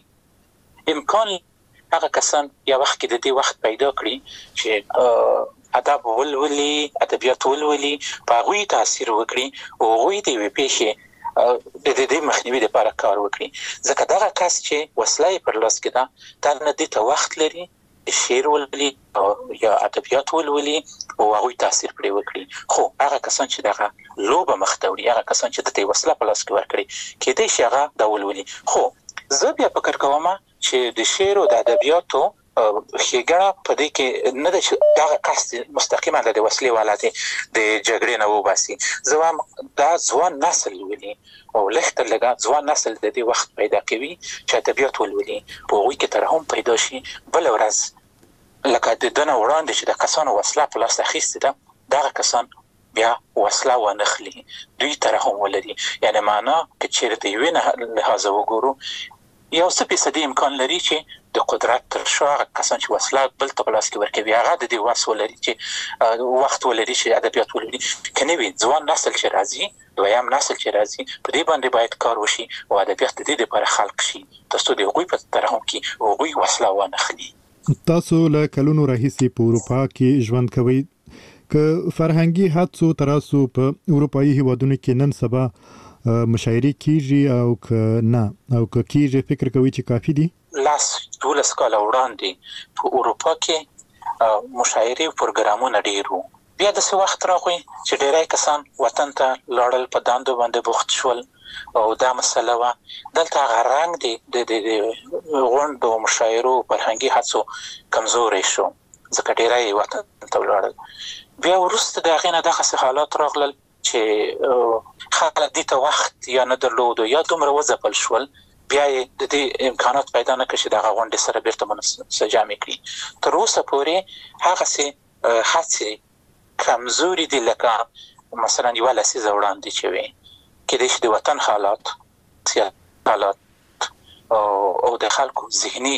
امکان هغه کسان یا وخت کې د دې وخت پیدا کړي چې ادب ولولي ادبیات ولولي په هغوی تاثیر وکړي او هغوی د وی پیښې د دې مخنیوي لپاره کار وکړي. ځکه دغه کس چې وسله پر لاس کې ده دا نه د وخت لري شعر ولولي یا ادبیات ولولي او هغوی تاثیر پرې وکړي. خو هغه کسان چې دغه لوبه مختوري هغه کسان چې د دې وسله په لاس کې ورکړي کېدای شي هغه دا ولولي. خو زه بیا فکر کوم چې د شعر او د ادبیاتو ښېګڼه په دې کې نه ده چې دغه کس مستقیما د وسلې والا دی د جګړې نه وباسي. زه وایم دا ځوان نسل ولولي او لږ تر لږه ځوان نسل د دې وخت پیدا کوي چې ادبیات ولولي په هغوی کې ترحم پیدا شي. بل ورځ لکه د دنه وړاندې چې د کسانو وسله په لاس اخیستې ده دغه کسان بیا وسله ونخلي دوی ترحم ولري. یعنی معنا که چیرې د یوې لحاظه وګورو یو څه فیصدي امکان لري چې د قدرت تر شا هغه کسان چې وسله بل ته په لاس کې ورکوي هغه د دې وس ولري چې وخت ولري چې ادبیات ولري. که نه وي ځوان نسل چې راځي دویم نسل چې راځي په دې باندې باید کار وشي او ادبیات د دې لپاره خلق شي ترڅو د هغوی په ترحم کې هغوی وسله ونخلي. تاسو له کلونو راهیسې په اروپا کې ژوند کوئ که فرهنګي حادثو تراسو په اروپایي هیوادونو کې نن سبا مشاعرې کیږي او که نه او که کیږي فکر کوي چې کافي دي؟ لاس دولس کاله وړاندې په اروپا کې مشاعرې او پروګرامونه ډېر وو. بیا داسې وخت راغی چې ډېری کسان وطن ته لاړل په دندو باندې بوخت شول او دا مسله وه. دلته هغه رنګ دی د غونډو مشاعرو فرهنګي حادثو کمزوری شو ځکه ډېری وطن ته ولاړل. بیا وروسته د هغې نه دغسې حالات راغلل چې خلک دې ته وخت یا نه درلودو یا دومره وځپل شول بیا یې د دې امکانات پیدا نه کړي چې دغه غونډې سره بیرته منسجمې کړي. تر اوسه پورې هغسې هڅې کمزوري دي لکه مثلا یوه لسیزه وړاندې چې وې کېدای شي د وطن حالات سیاسي حالات او د خلکو ذهني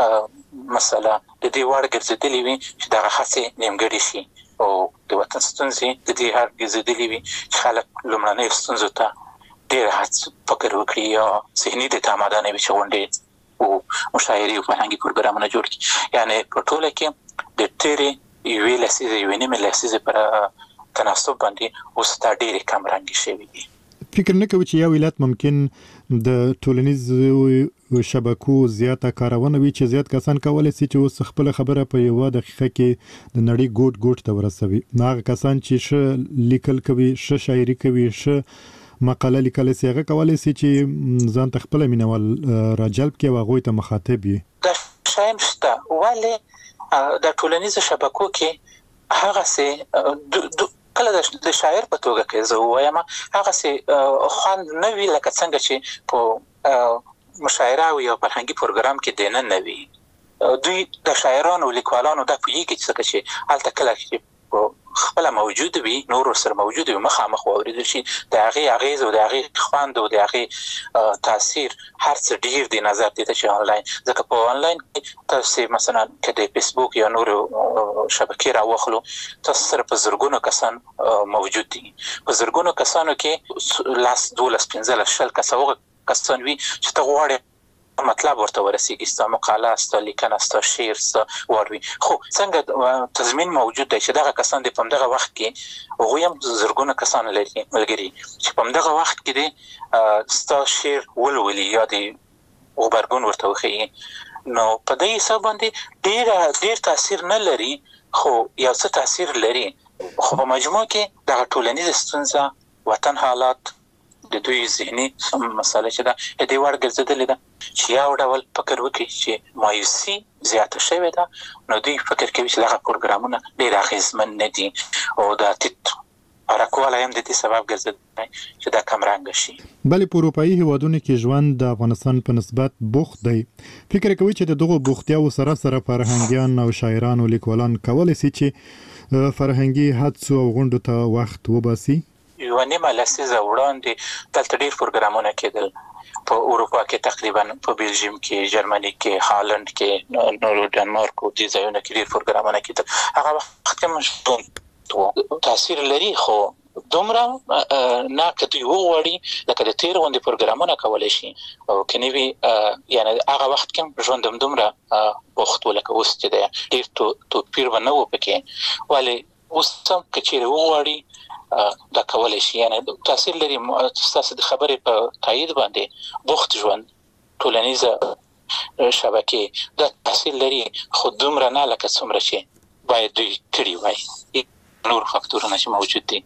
مسله د دې وړ ګرځېدلې وي چې دغه هڅې نیمګړې شي او د وطن ستونزې د دې هر ګرځېدلې وي چې خلک لومړنیو ستونزو ته ډېر هڅه فکر وکړي یا ذهني د تعامده نه وي چې غونډې او مشاعرې او فرهنګي پروګرامونه جوړ کړي. یعنی په ټوله کې د تېرې یوې لسیزې یوې نیمې لسیزې پر تناسب باندې اوس دا ډېرې کم رنګې شوي دي. فکر نه کوي چې یو ولایت ممکن د ټولنیزو شبکو زیاته کارونه وي چې زیات کسان کولای شي چې اوس خپل خبره په یو دقیقه کې د نړۍ ګوټ ګوټ ته ورسوي. هغه کسان چې ش لیکل کوي ش شاعري کوي ش مقاله لیکل شي هغه کولای شي چې ځان ته خپل مینوال راجلب کې واغوي ته مخاطب وي. دا شایم شته ولې د ټولنیزو شبکو کې هغه سه کله د شاعر په توګه کې زه وایم هغه سه خوند نه وی لکه څنګه چې په مشاعره او یو فرهنګي پروګرام کې دینه نه وی. دوی د شاعرانو لیکوالانو د پویږي چې هلته کله چې خپل موجود وي نور سره موجود وي مخامخ اوریدل شي د هغه اغیز او د هغه خوند او د هغه تاثیر هر څه ډیر دی نظر دي چې آنلاین ځکه په آنلاین تاسو مثلا کله فیسبوک یا نور شبکې راوخلو تاسو سره په زرګونو کسان موجود دي. په زرګونو کسانو کې لاس دولس پنځه شل کسان کسان وي چې ته غواړې مطلب ورته ورسیږي ستا مقاله ستا لیکنه ستا شعر ستا واروي. خو څنګه تضمین موجود دی چې دغه کسان د په دغه وخت کې هغوی هم زرګونه کسان لري ملګري چې په دغه وخت کې دی ستا شعر ولولي یا د غبرګون ورته وښیي نو په دې حساب باندې ډېر ډېر تاثیر نه لري خو یو څه تاثیر لري. خو په مجموع کې دغه ټولنیزه ستونزه وطن حالات د دوی ذهني مسله چې ده د دې وړ ګرځېدلې ده چې یو ډول فکر وکړي چې مایوسي زیاته شوې ده، نو دوی فکر کوي چې دغه پروګرامونه ډېر اغېزمن نه دي او دا ټیټ راکواله هم د دې سبب ګرځي چې دا کم رنګ شي. بلې په اروپאי هیوادونو کې ژوند د افغانستان په نسبت بوخت دی. فکر کوي چې دغه بوختیاو سره سره فرهنګيان او شاعران او لیکوالان کولای شي چې فرهنګي حادثو او غونډو ته وخت وباسي. یو نیمه لسیزه وړاندې دلته ډېر پروګرامونه کېدل په اروپا کې، تقریبا په بلجیم کې، جرمني کې، هالند کې، نورو ډنمارک او دې ځایونو کې ډېر پروګرامونه کېدل. هغه وخت کې مشهور تاثیر لري، خو دومره نه کته یو وړي لکه د تیر غونډې پروګرامونه کولای شي او کني وی یعنی هغه وخت کې ژوندم دومره وخت ولکه اوس چې دی ډیر تو تو پیر ونه و پکې ولی اوس څم کچېره وړي دا کولای شي، یعنی تاثیر لري. تاسو د خبرې په تایید باندې وخت ژوند ټولنیزه شبکې دا تاثیر لري، خو دومره نه لکه څومره چې باید دوی کړی وای. نور فاکتورونه چې موجود دي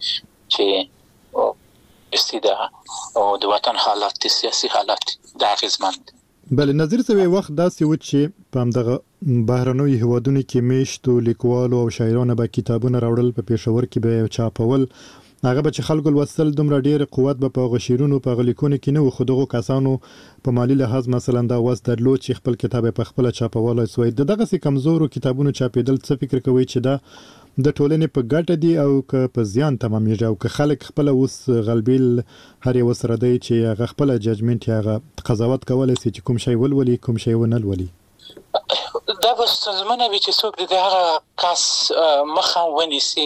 چې استیدا او د وطن حالات، سیاسي حالات د اغیزمن دي. بل نظر سوي وخت داسې و چې په همدغه بهرنوي هیوادونو کې میشتو لیکوالو او شاعرانو به کتابونه راوړل، په پېښور کې به چاپول، هغه به چې خلکو لوستل، دومره ډیر قوت به په غشیرونو په غلیکونو کې نه و، خو دغه کسانو په مالی لحاظ مثلا دا واس درلود چې خپل کتاب په خپل چاپولای سوی. دغه سي کمزورو کتابونو چاپیدل څه فکر کوي چې دا د ټولنې په ګټه دي او که په زیان تمامېږي، او که خلک خپل اوس غلبیل هر یو سره دی چې هغه خپل ججمنټ هغه قضاوت کولای شي چې کوم شی ولولي کوم شی ونه لولي؟ دا به ستونزمنه وي چې څوک د هغه کس مخه ونیسي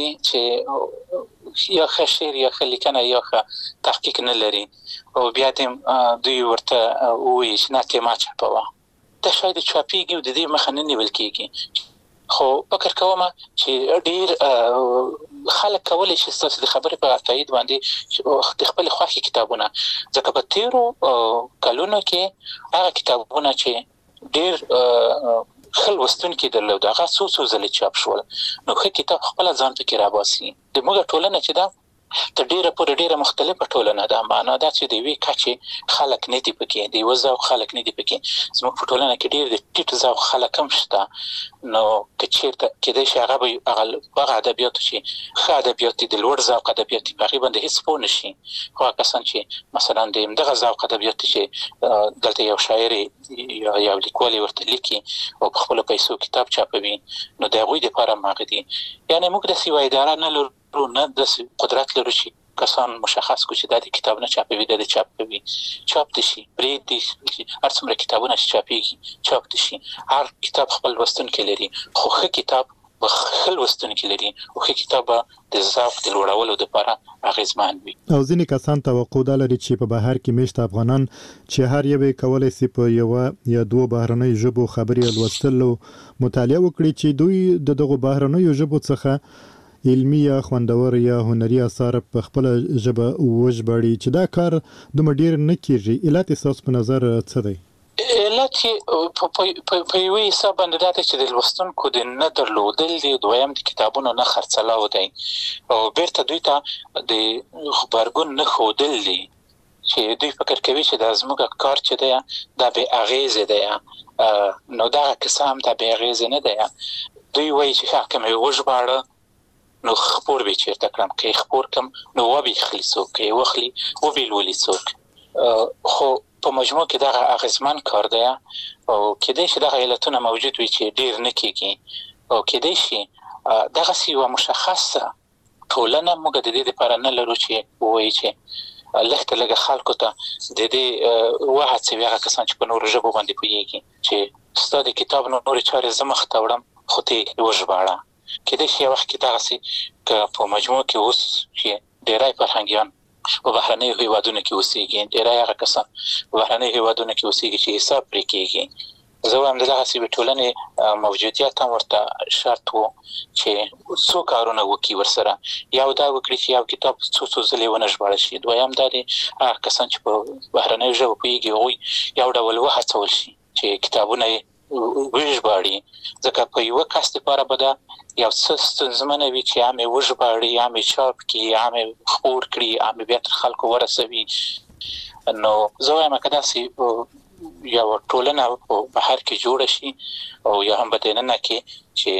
چې یا ښه شعر یا ښه لیکنه یا ښه تحقیق نه لري او بیا دې دوی ورته ووایي چې نه ته ما چاپوه. دا شاید چاپېږي او د دې مخه نه نیول کېږي، خو فکر کوم چې ډیر خلک کولای شي ستاسو د خبرې په تایید باندې د خپل خوښي کتابونه، ځکه په تیرو کلونو کې هغه کتابونه چې ډیر خل وستون کې درلود هغه څو څو ځله چاپ شول، نو ښه کتاب خپل ځان ته کې راباسي. د موږ ټولنه چې دا ته ډیره پر ډیره مختلفه ټولنه ده، معنا دا چې د وی کچې خلک نه دی پکې، دی وزو خلک نه دی پکې. زموږ په ټولنه کې ډیر د ټیټ زو خلک هم شته، نو کچېرته کې د شغه به هغه ادبیات شي خا ادبیات د لوړ زو ادبیات تقریبا د هیڅ پونه شي، خو کسان چې مثلا د دغه زو ادبیات چې دلته یو شاعر یا یو لیکوال ورته لیکي او په خپل پیسو کتاب چاپوي، نو د غوی د لپاره ماغدي. یعنی موږ د سیوای اداره نه لرو، نه د قدرت لرو چې کسان مشخص کو چې د کتاب نه چاپوي د چاپوي چاپ دي شي پرې دي هر څومره کتابونه چې چاپيږي چاپ دي شي. هر کتاب خپل لوستونکي لري، خو ښه کتاب خپل لوستونکي لري او ښه کتاب د ذوق د لوړولو لپاره اغیزمن وي. او ځینې کسان توقع لري چې په بهر کې میشت افغانان چې هر یو کولای شي په یو یا دوه بهرنۍ ژبو خبري لوستل او مطالعه وکړي چې دوی دغه بهرنۍ ژبو څخه علمي یا خوندور یا هنري اثار په خپل ژبه وژباړي، چې دا کار دومره ډیر نه کیږي. علت اساس په نظر څه دی؟ علت په یوه حساب باندې دا چې د لوستونکو د نه درلودل دي، دویم د کتابونو نه خرڅلاو دی او بیرته دوی ته د خبرګون نه ښودل دي چې دوی فکر کوي چې د زموږ کار چې دی دا به اغیزه دی، نو دا قسم دا به اغیزه نه دی. دوی وایي چې حکم وژباړه نو خبر به چیرته کړم کې خبر کم نو و به خلی څوک کې وخلی و به لولي څوک، خو په مجموع کې دا اغیزمن کار دی او کېدای شي دا علتونه موجود وي چې ډیر نه کېږي او کېدای شي دغه سی و مشخصه ټولنه موږ د دې لپاره نه لرو چې وایي چې لږ لږ خلکو ته د دې واحد څه هغه کسان چې په نور ژبو باندې پوهیږي چې ستاسو کتاب نو نور چارې زمخ ته وړم خو ته وژباړه. کله چې وخت کې دا سي ک په مجموع کې اوس چې ډیرای فرهنګيان په بهرنۍ هیوادونو کې اوسېږي، ډیرای هغه کسان په بهرنۍ هیوادونو کې اوسېږي چې حساب پرې کېږي. زه هم دغه سي په ټولنې موجودیت هم ورته شرط وو چې څو کارونه وکړي ورسره، یو دا وکړي چې یو کتاب څو څو ځلې ونه ژباړل شي، دویم دا دی هغه کسان چې په بهرنۍ ژبه پوهېږي هغوی یو ډول وهڅول شي چې کتابونه وژباړي، ځکه په یو کس لپاره به دا یو څه ستونزمنه وي چې عامې وژباړي، عامې چاپ کړي، عامې خپور کړي، عامې بیا تر خلکو ورسوي. نو زه وایم که داسې یو ټولنه په بهر کې جوړ شي او یا هم بدننه کې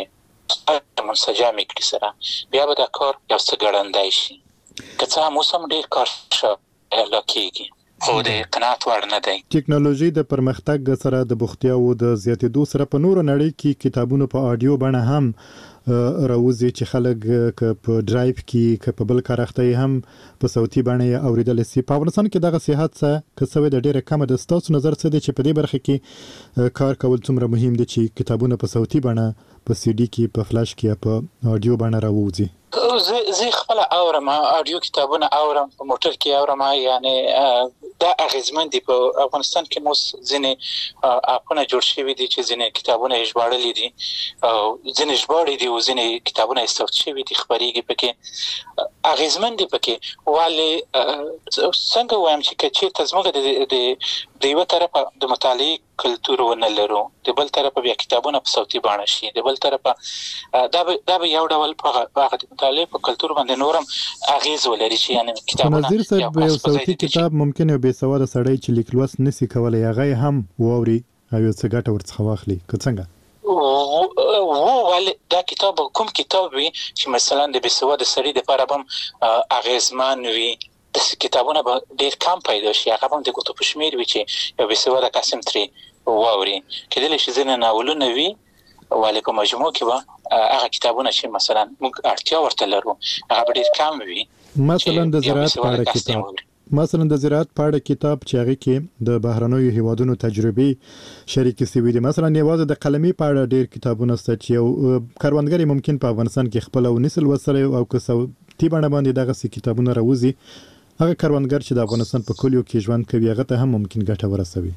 چې منسجم کړي سره بیا به دا کار یو څه ګړندای شي که څه هم اوس هم ډېر کار شوی لکېږي خو د قناعت وړ نه دی. ټیکنالوژي د پرمختګ سره د بوختیاو د زیاتېدو سره په نورو نړۍ کې کتابونو په آډیو بڼه هم راوځي چې خلک ک په ډرایو کې ک په بل کار اخته هم په صوتي بڼه اوریدل شي. په افغانستان کې دغه صحت څه کسوي د ډیره کم د ستاسو نظر څه دی چې په دې برخه کې کار کول څومره مهم دي چې کتابونه په صوتي بڼه په سی ډي کې په فلاش کې په آډیو بڼه راوځي؟ زه زه خپل اورم آډیو کتابونه اورم په موټر کې اورم یعنی دا اغیزمن دي. په افغانستان کې مو ځینې اپونه جوړ شوي دي چې ځینې کتابونه ژباړلي دي او ځینې ژباړي دي او ځینې کتابونه صوت شوي دي خبريږي پکې اغیزمن دي پکې والي څنګه وایم چې چې تزموږ د د یو طرفه د مطالعه کلتور ونه لرو د بل طرفه بیا کتابونه په صوتي بڼه شي د بل طرفه دا دا یو ډول په هغه مطالعه په کلتور باندې نورم اغیز ولري چې یعنی کتابونه نظیر صاحب یو صوتي کتاب ممکن یو بې سواده سړی چې لیکلوس نسی کولای هغه هم ووري او یو څه ګټه ورڅخه واخلي که څنګه وو ول دا کتاب کوم کتاب وي چې مثلا د بې سواده سړي لپاره هم اغیزمن وي د کتابونه به ډېر کم پیدا شي هغه هم د ګوتو په شمیر وي چې یو بې سواده قسم ترې واوري کېدلی شي ځینې ناولونه وي ولې په مجموع کې به هغه کتابونه چې مثلا موږ اړتیا ورته لرو هغه به ډېر کم وي. مثلا د زراعت په اړه کتاب مثلا د زراعت په اړه کتاب چې هغه کې د بهرنیو هیوادونو تجربې شریک شوي دي مثلا یوازې د قلمي په اړه ډېر کتابونه شته چې یو کاروانګر ممکن په افغانستان کې خپل او نسل وسره او که صوتي بڼه باندې دغه کتابونه راوځي هغه کاروانګر چې د افغانستان په کلیو کې ژوند کوي هغه ته هم ممکن ګټه ورسوي.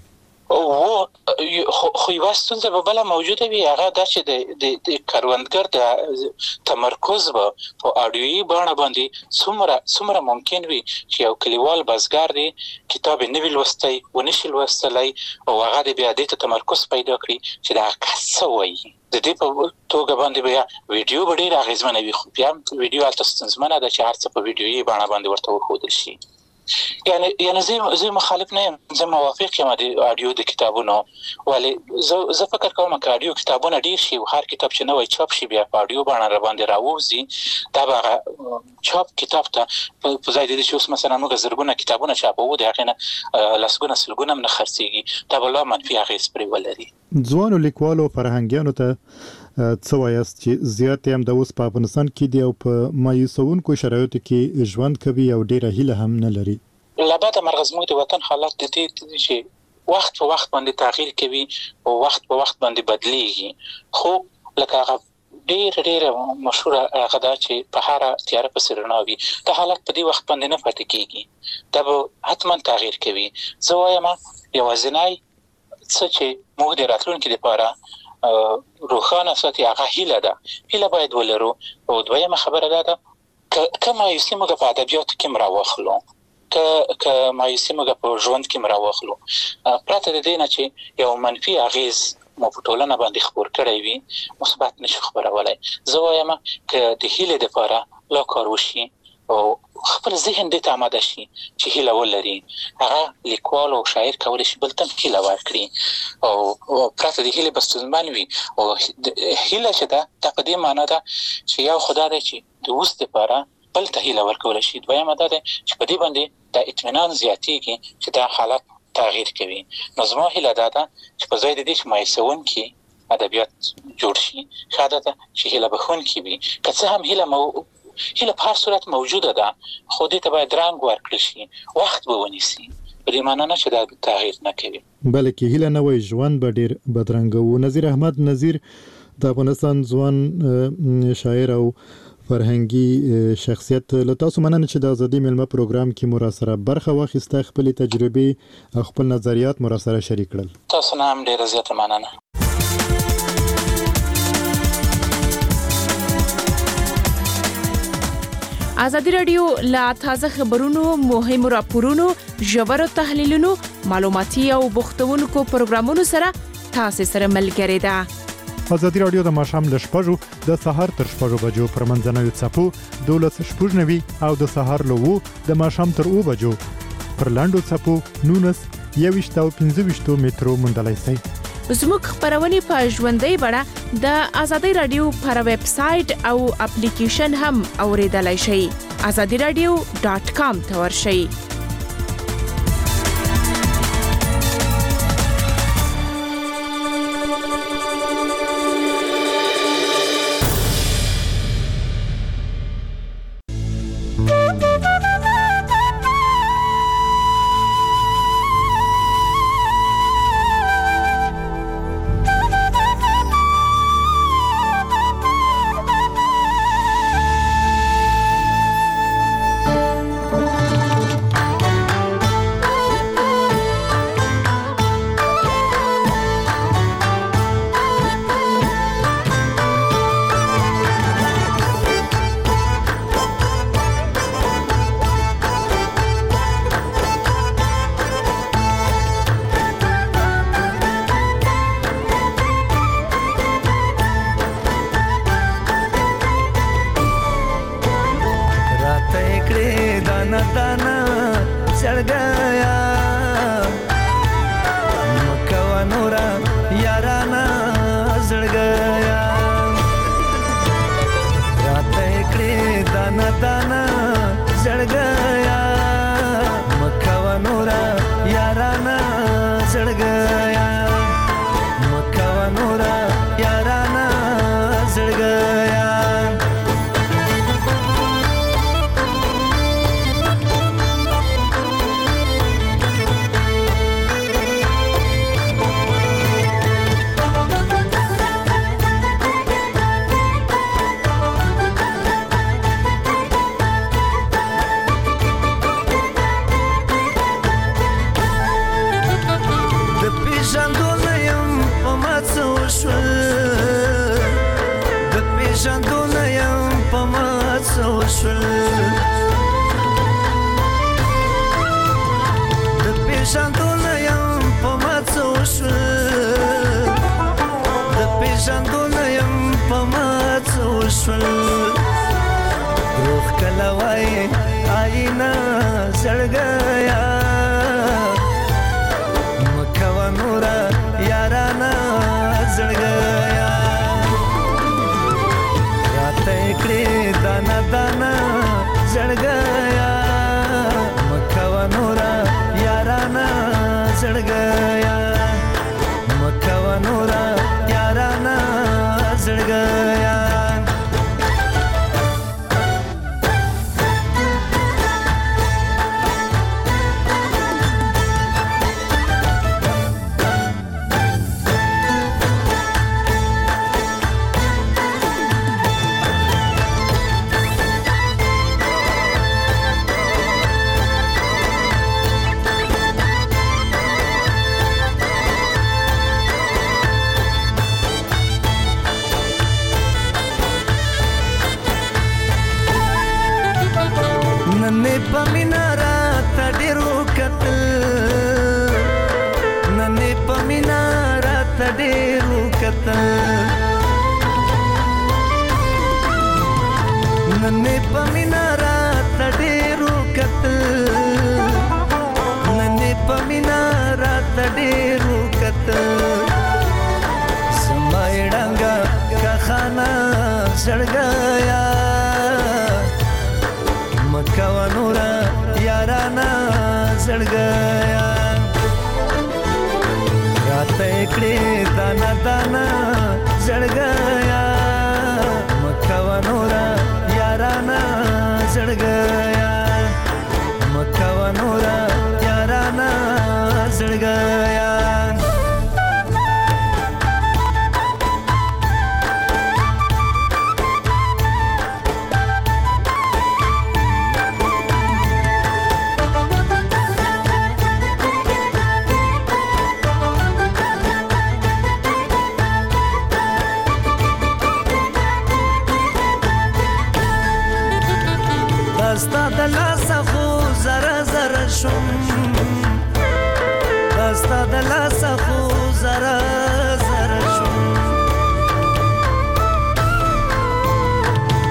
او خو یو ستونزه به بل موجوده وي هغه د چې د د کاروانګر د تمرکز په اډیوي بڼه باندې څومره څومره ممکن وي چې یو کلیوال بزګر دی کتاب نه ویلوستای و نشي لوستلای او هغه د بیا د تمرکز پیدا کړي چې دا څه وایي د دې په توګه باندې بیا ویډیو به ډېر اغیزمن وي خو بیا ویډیو الته ستونزمنه ده چې هر څه په ویډیوي بڼه باندې ورته وښودل شي. یعنی یعنی زه زه مخالف نه یم زه موافق یم د اډیو د کتابونو ولی زه زه فکر کوم چې اډیو کتابونه ډیر شي او هر کتاب چې نوې چاپ شي بیا په اډیو باندې را باندې راوځي دا به چاپ کتاب ته په ځای د چې اوس مثلا موږ زرګونه کتابونه چاپو د هغه نه لاسګونه سلګونه من خرڅيږي دا بل منفي اغیز پرې ولري. ځوانو لیکوالو فرهنګیانو ته څه وایست چې زیات هم د اوس په افغانستان کې دی او په مایوسونکو شرایطو کې ژوند کوي او ډیره هیله هم نه لري؟ لباده مرغز موږ د وطن حالات د دې چې وخت په وخت باندې تغییر کوي او وخت په وخت باندې بدلیږي خو لکه هغه ډیر ډیر مشهور هغه دا چې په هر تیار په سرناوي د حالت په دې وخت باندې نه پاتې کیږي دا به حتما تغییر کوي. زه وایم یوازینی څه چې موږ د راتلونکي لپاره روښانه ساتي هغه هیله ده هیله باید ولرو او دویمه خبره ده که مایوسي موږ په ادبیاتو کې مراوخلو که که مایوسي موږ په ژوند کې مراوخلو پرته د دې نه چې یو منفي اغیز مو په ټولنه باندې خبر کړی وي مثبت نشو خبرولای. زه وایم که د هیله لپاره لا کار وشي او خپل ذهن دې ته آماده شي چې هیله ولري هغه لیکوال او شاعر کولای شي بل تم هیله ورکړي او پرته د هیله بستونمن وي او هیله چې دا د په دې معنی ده چې یو خدای دې چې د اوس لپاره بل ته هیله ورکول شي دویمه ده چې په دې باندې د اطمینان زیاتیږي چې دا حالت تغییر کوي. نو زما هیله ده چې په ځای د دې چې مایسون کې ادبیات جوړ شي خاطر ده چې هیله بخون کې وي که څه هم هیله مو هیله په هر صورت موجوده ده خو دې ته باید رنګ ورکړل شي وخت به ونیسي په دې معنی نه چې دا تغییر نه کوي بلکې هیله نه وي ژوند به ډیر بدرنګ وو. نذیر احمد نذیر د افغانستان ځوان شاعر او فرهنګي شخصیت له تاسو مننه چې د ازادي ملمه پروګرام کې مو را سره برخه واخیسته خپل تجربې او خپل نظریات مو را سره شریک کړل. تاسو نه هم ډیره زیاته مننه. ازادي رادیو لا تازه خبرونو مهمو راپورونو ژورو تحلیلونو معلوماتي او بوختونکو پروګرامونو سره تاسو سره ملګری ده. ازادي رادیو د ماښام ل شپږو د سهار تر شپږو بجو پر منځنوي څپو دولس شپږ نوي او د سهار له وو د ماښام تر اوو بجو پر لاندو څپو نونس یويشت او پنځه ویشت میټرو موندلای شئ. زموږ خبرونه په ژوندۍ بڼه د آزادۍ رادیو پر ویب سټ او اپلیکیشن هم اوریدلای شئ. azadi radio dot com ته ورشئ.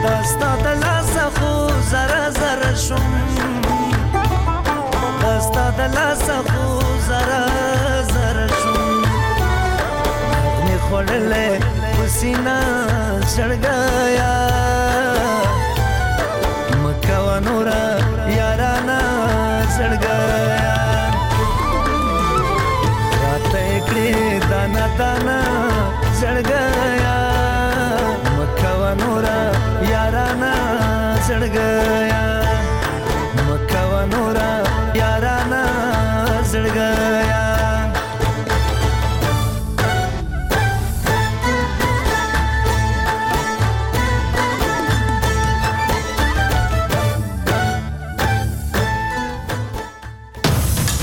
Hasta دلا سخو زرا زرا شم می خړلې پسینا سړګایا مکوا نورا یارانا سړګایا راته کړې دانا دانا سړګایا مکوا نورا یارانا سړګایا مکوا نورا یارانا سړګایا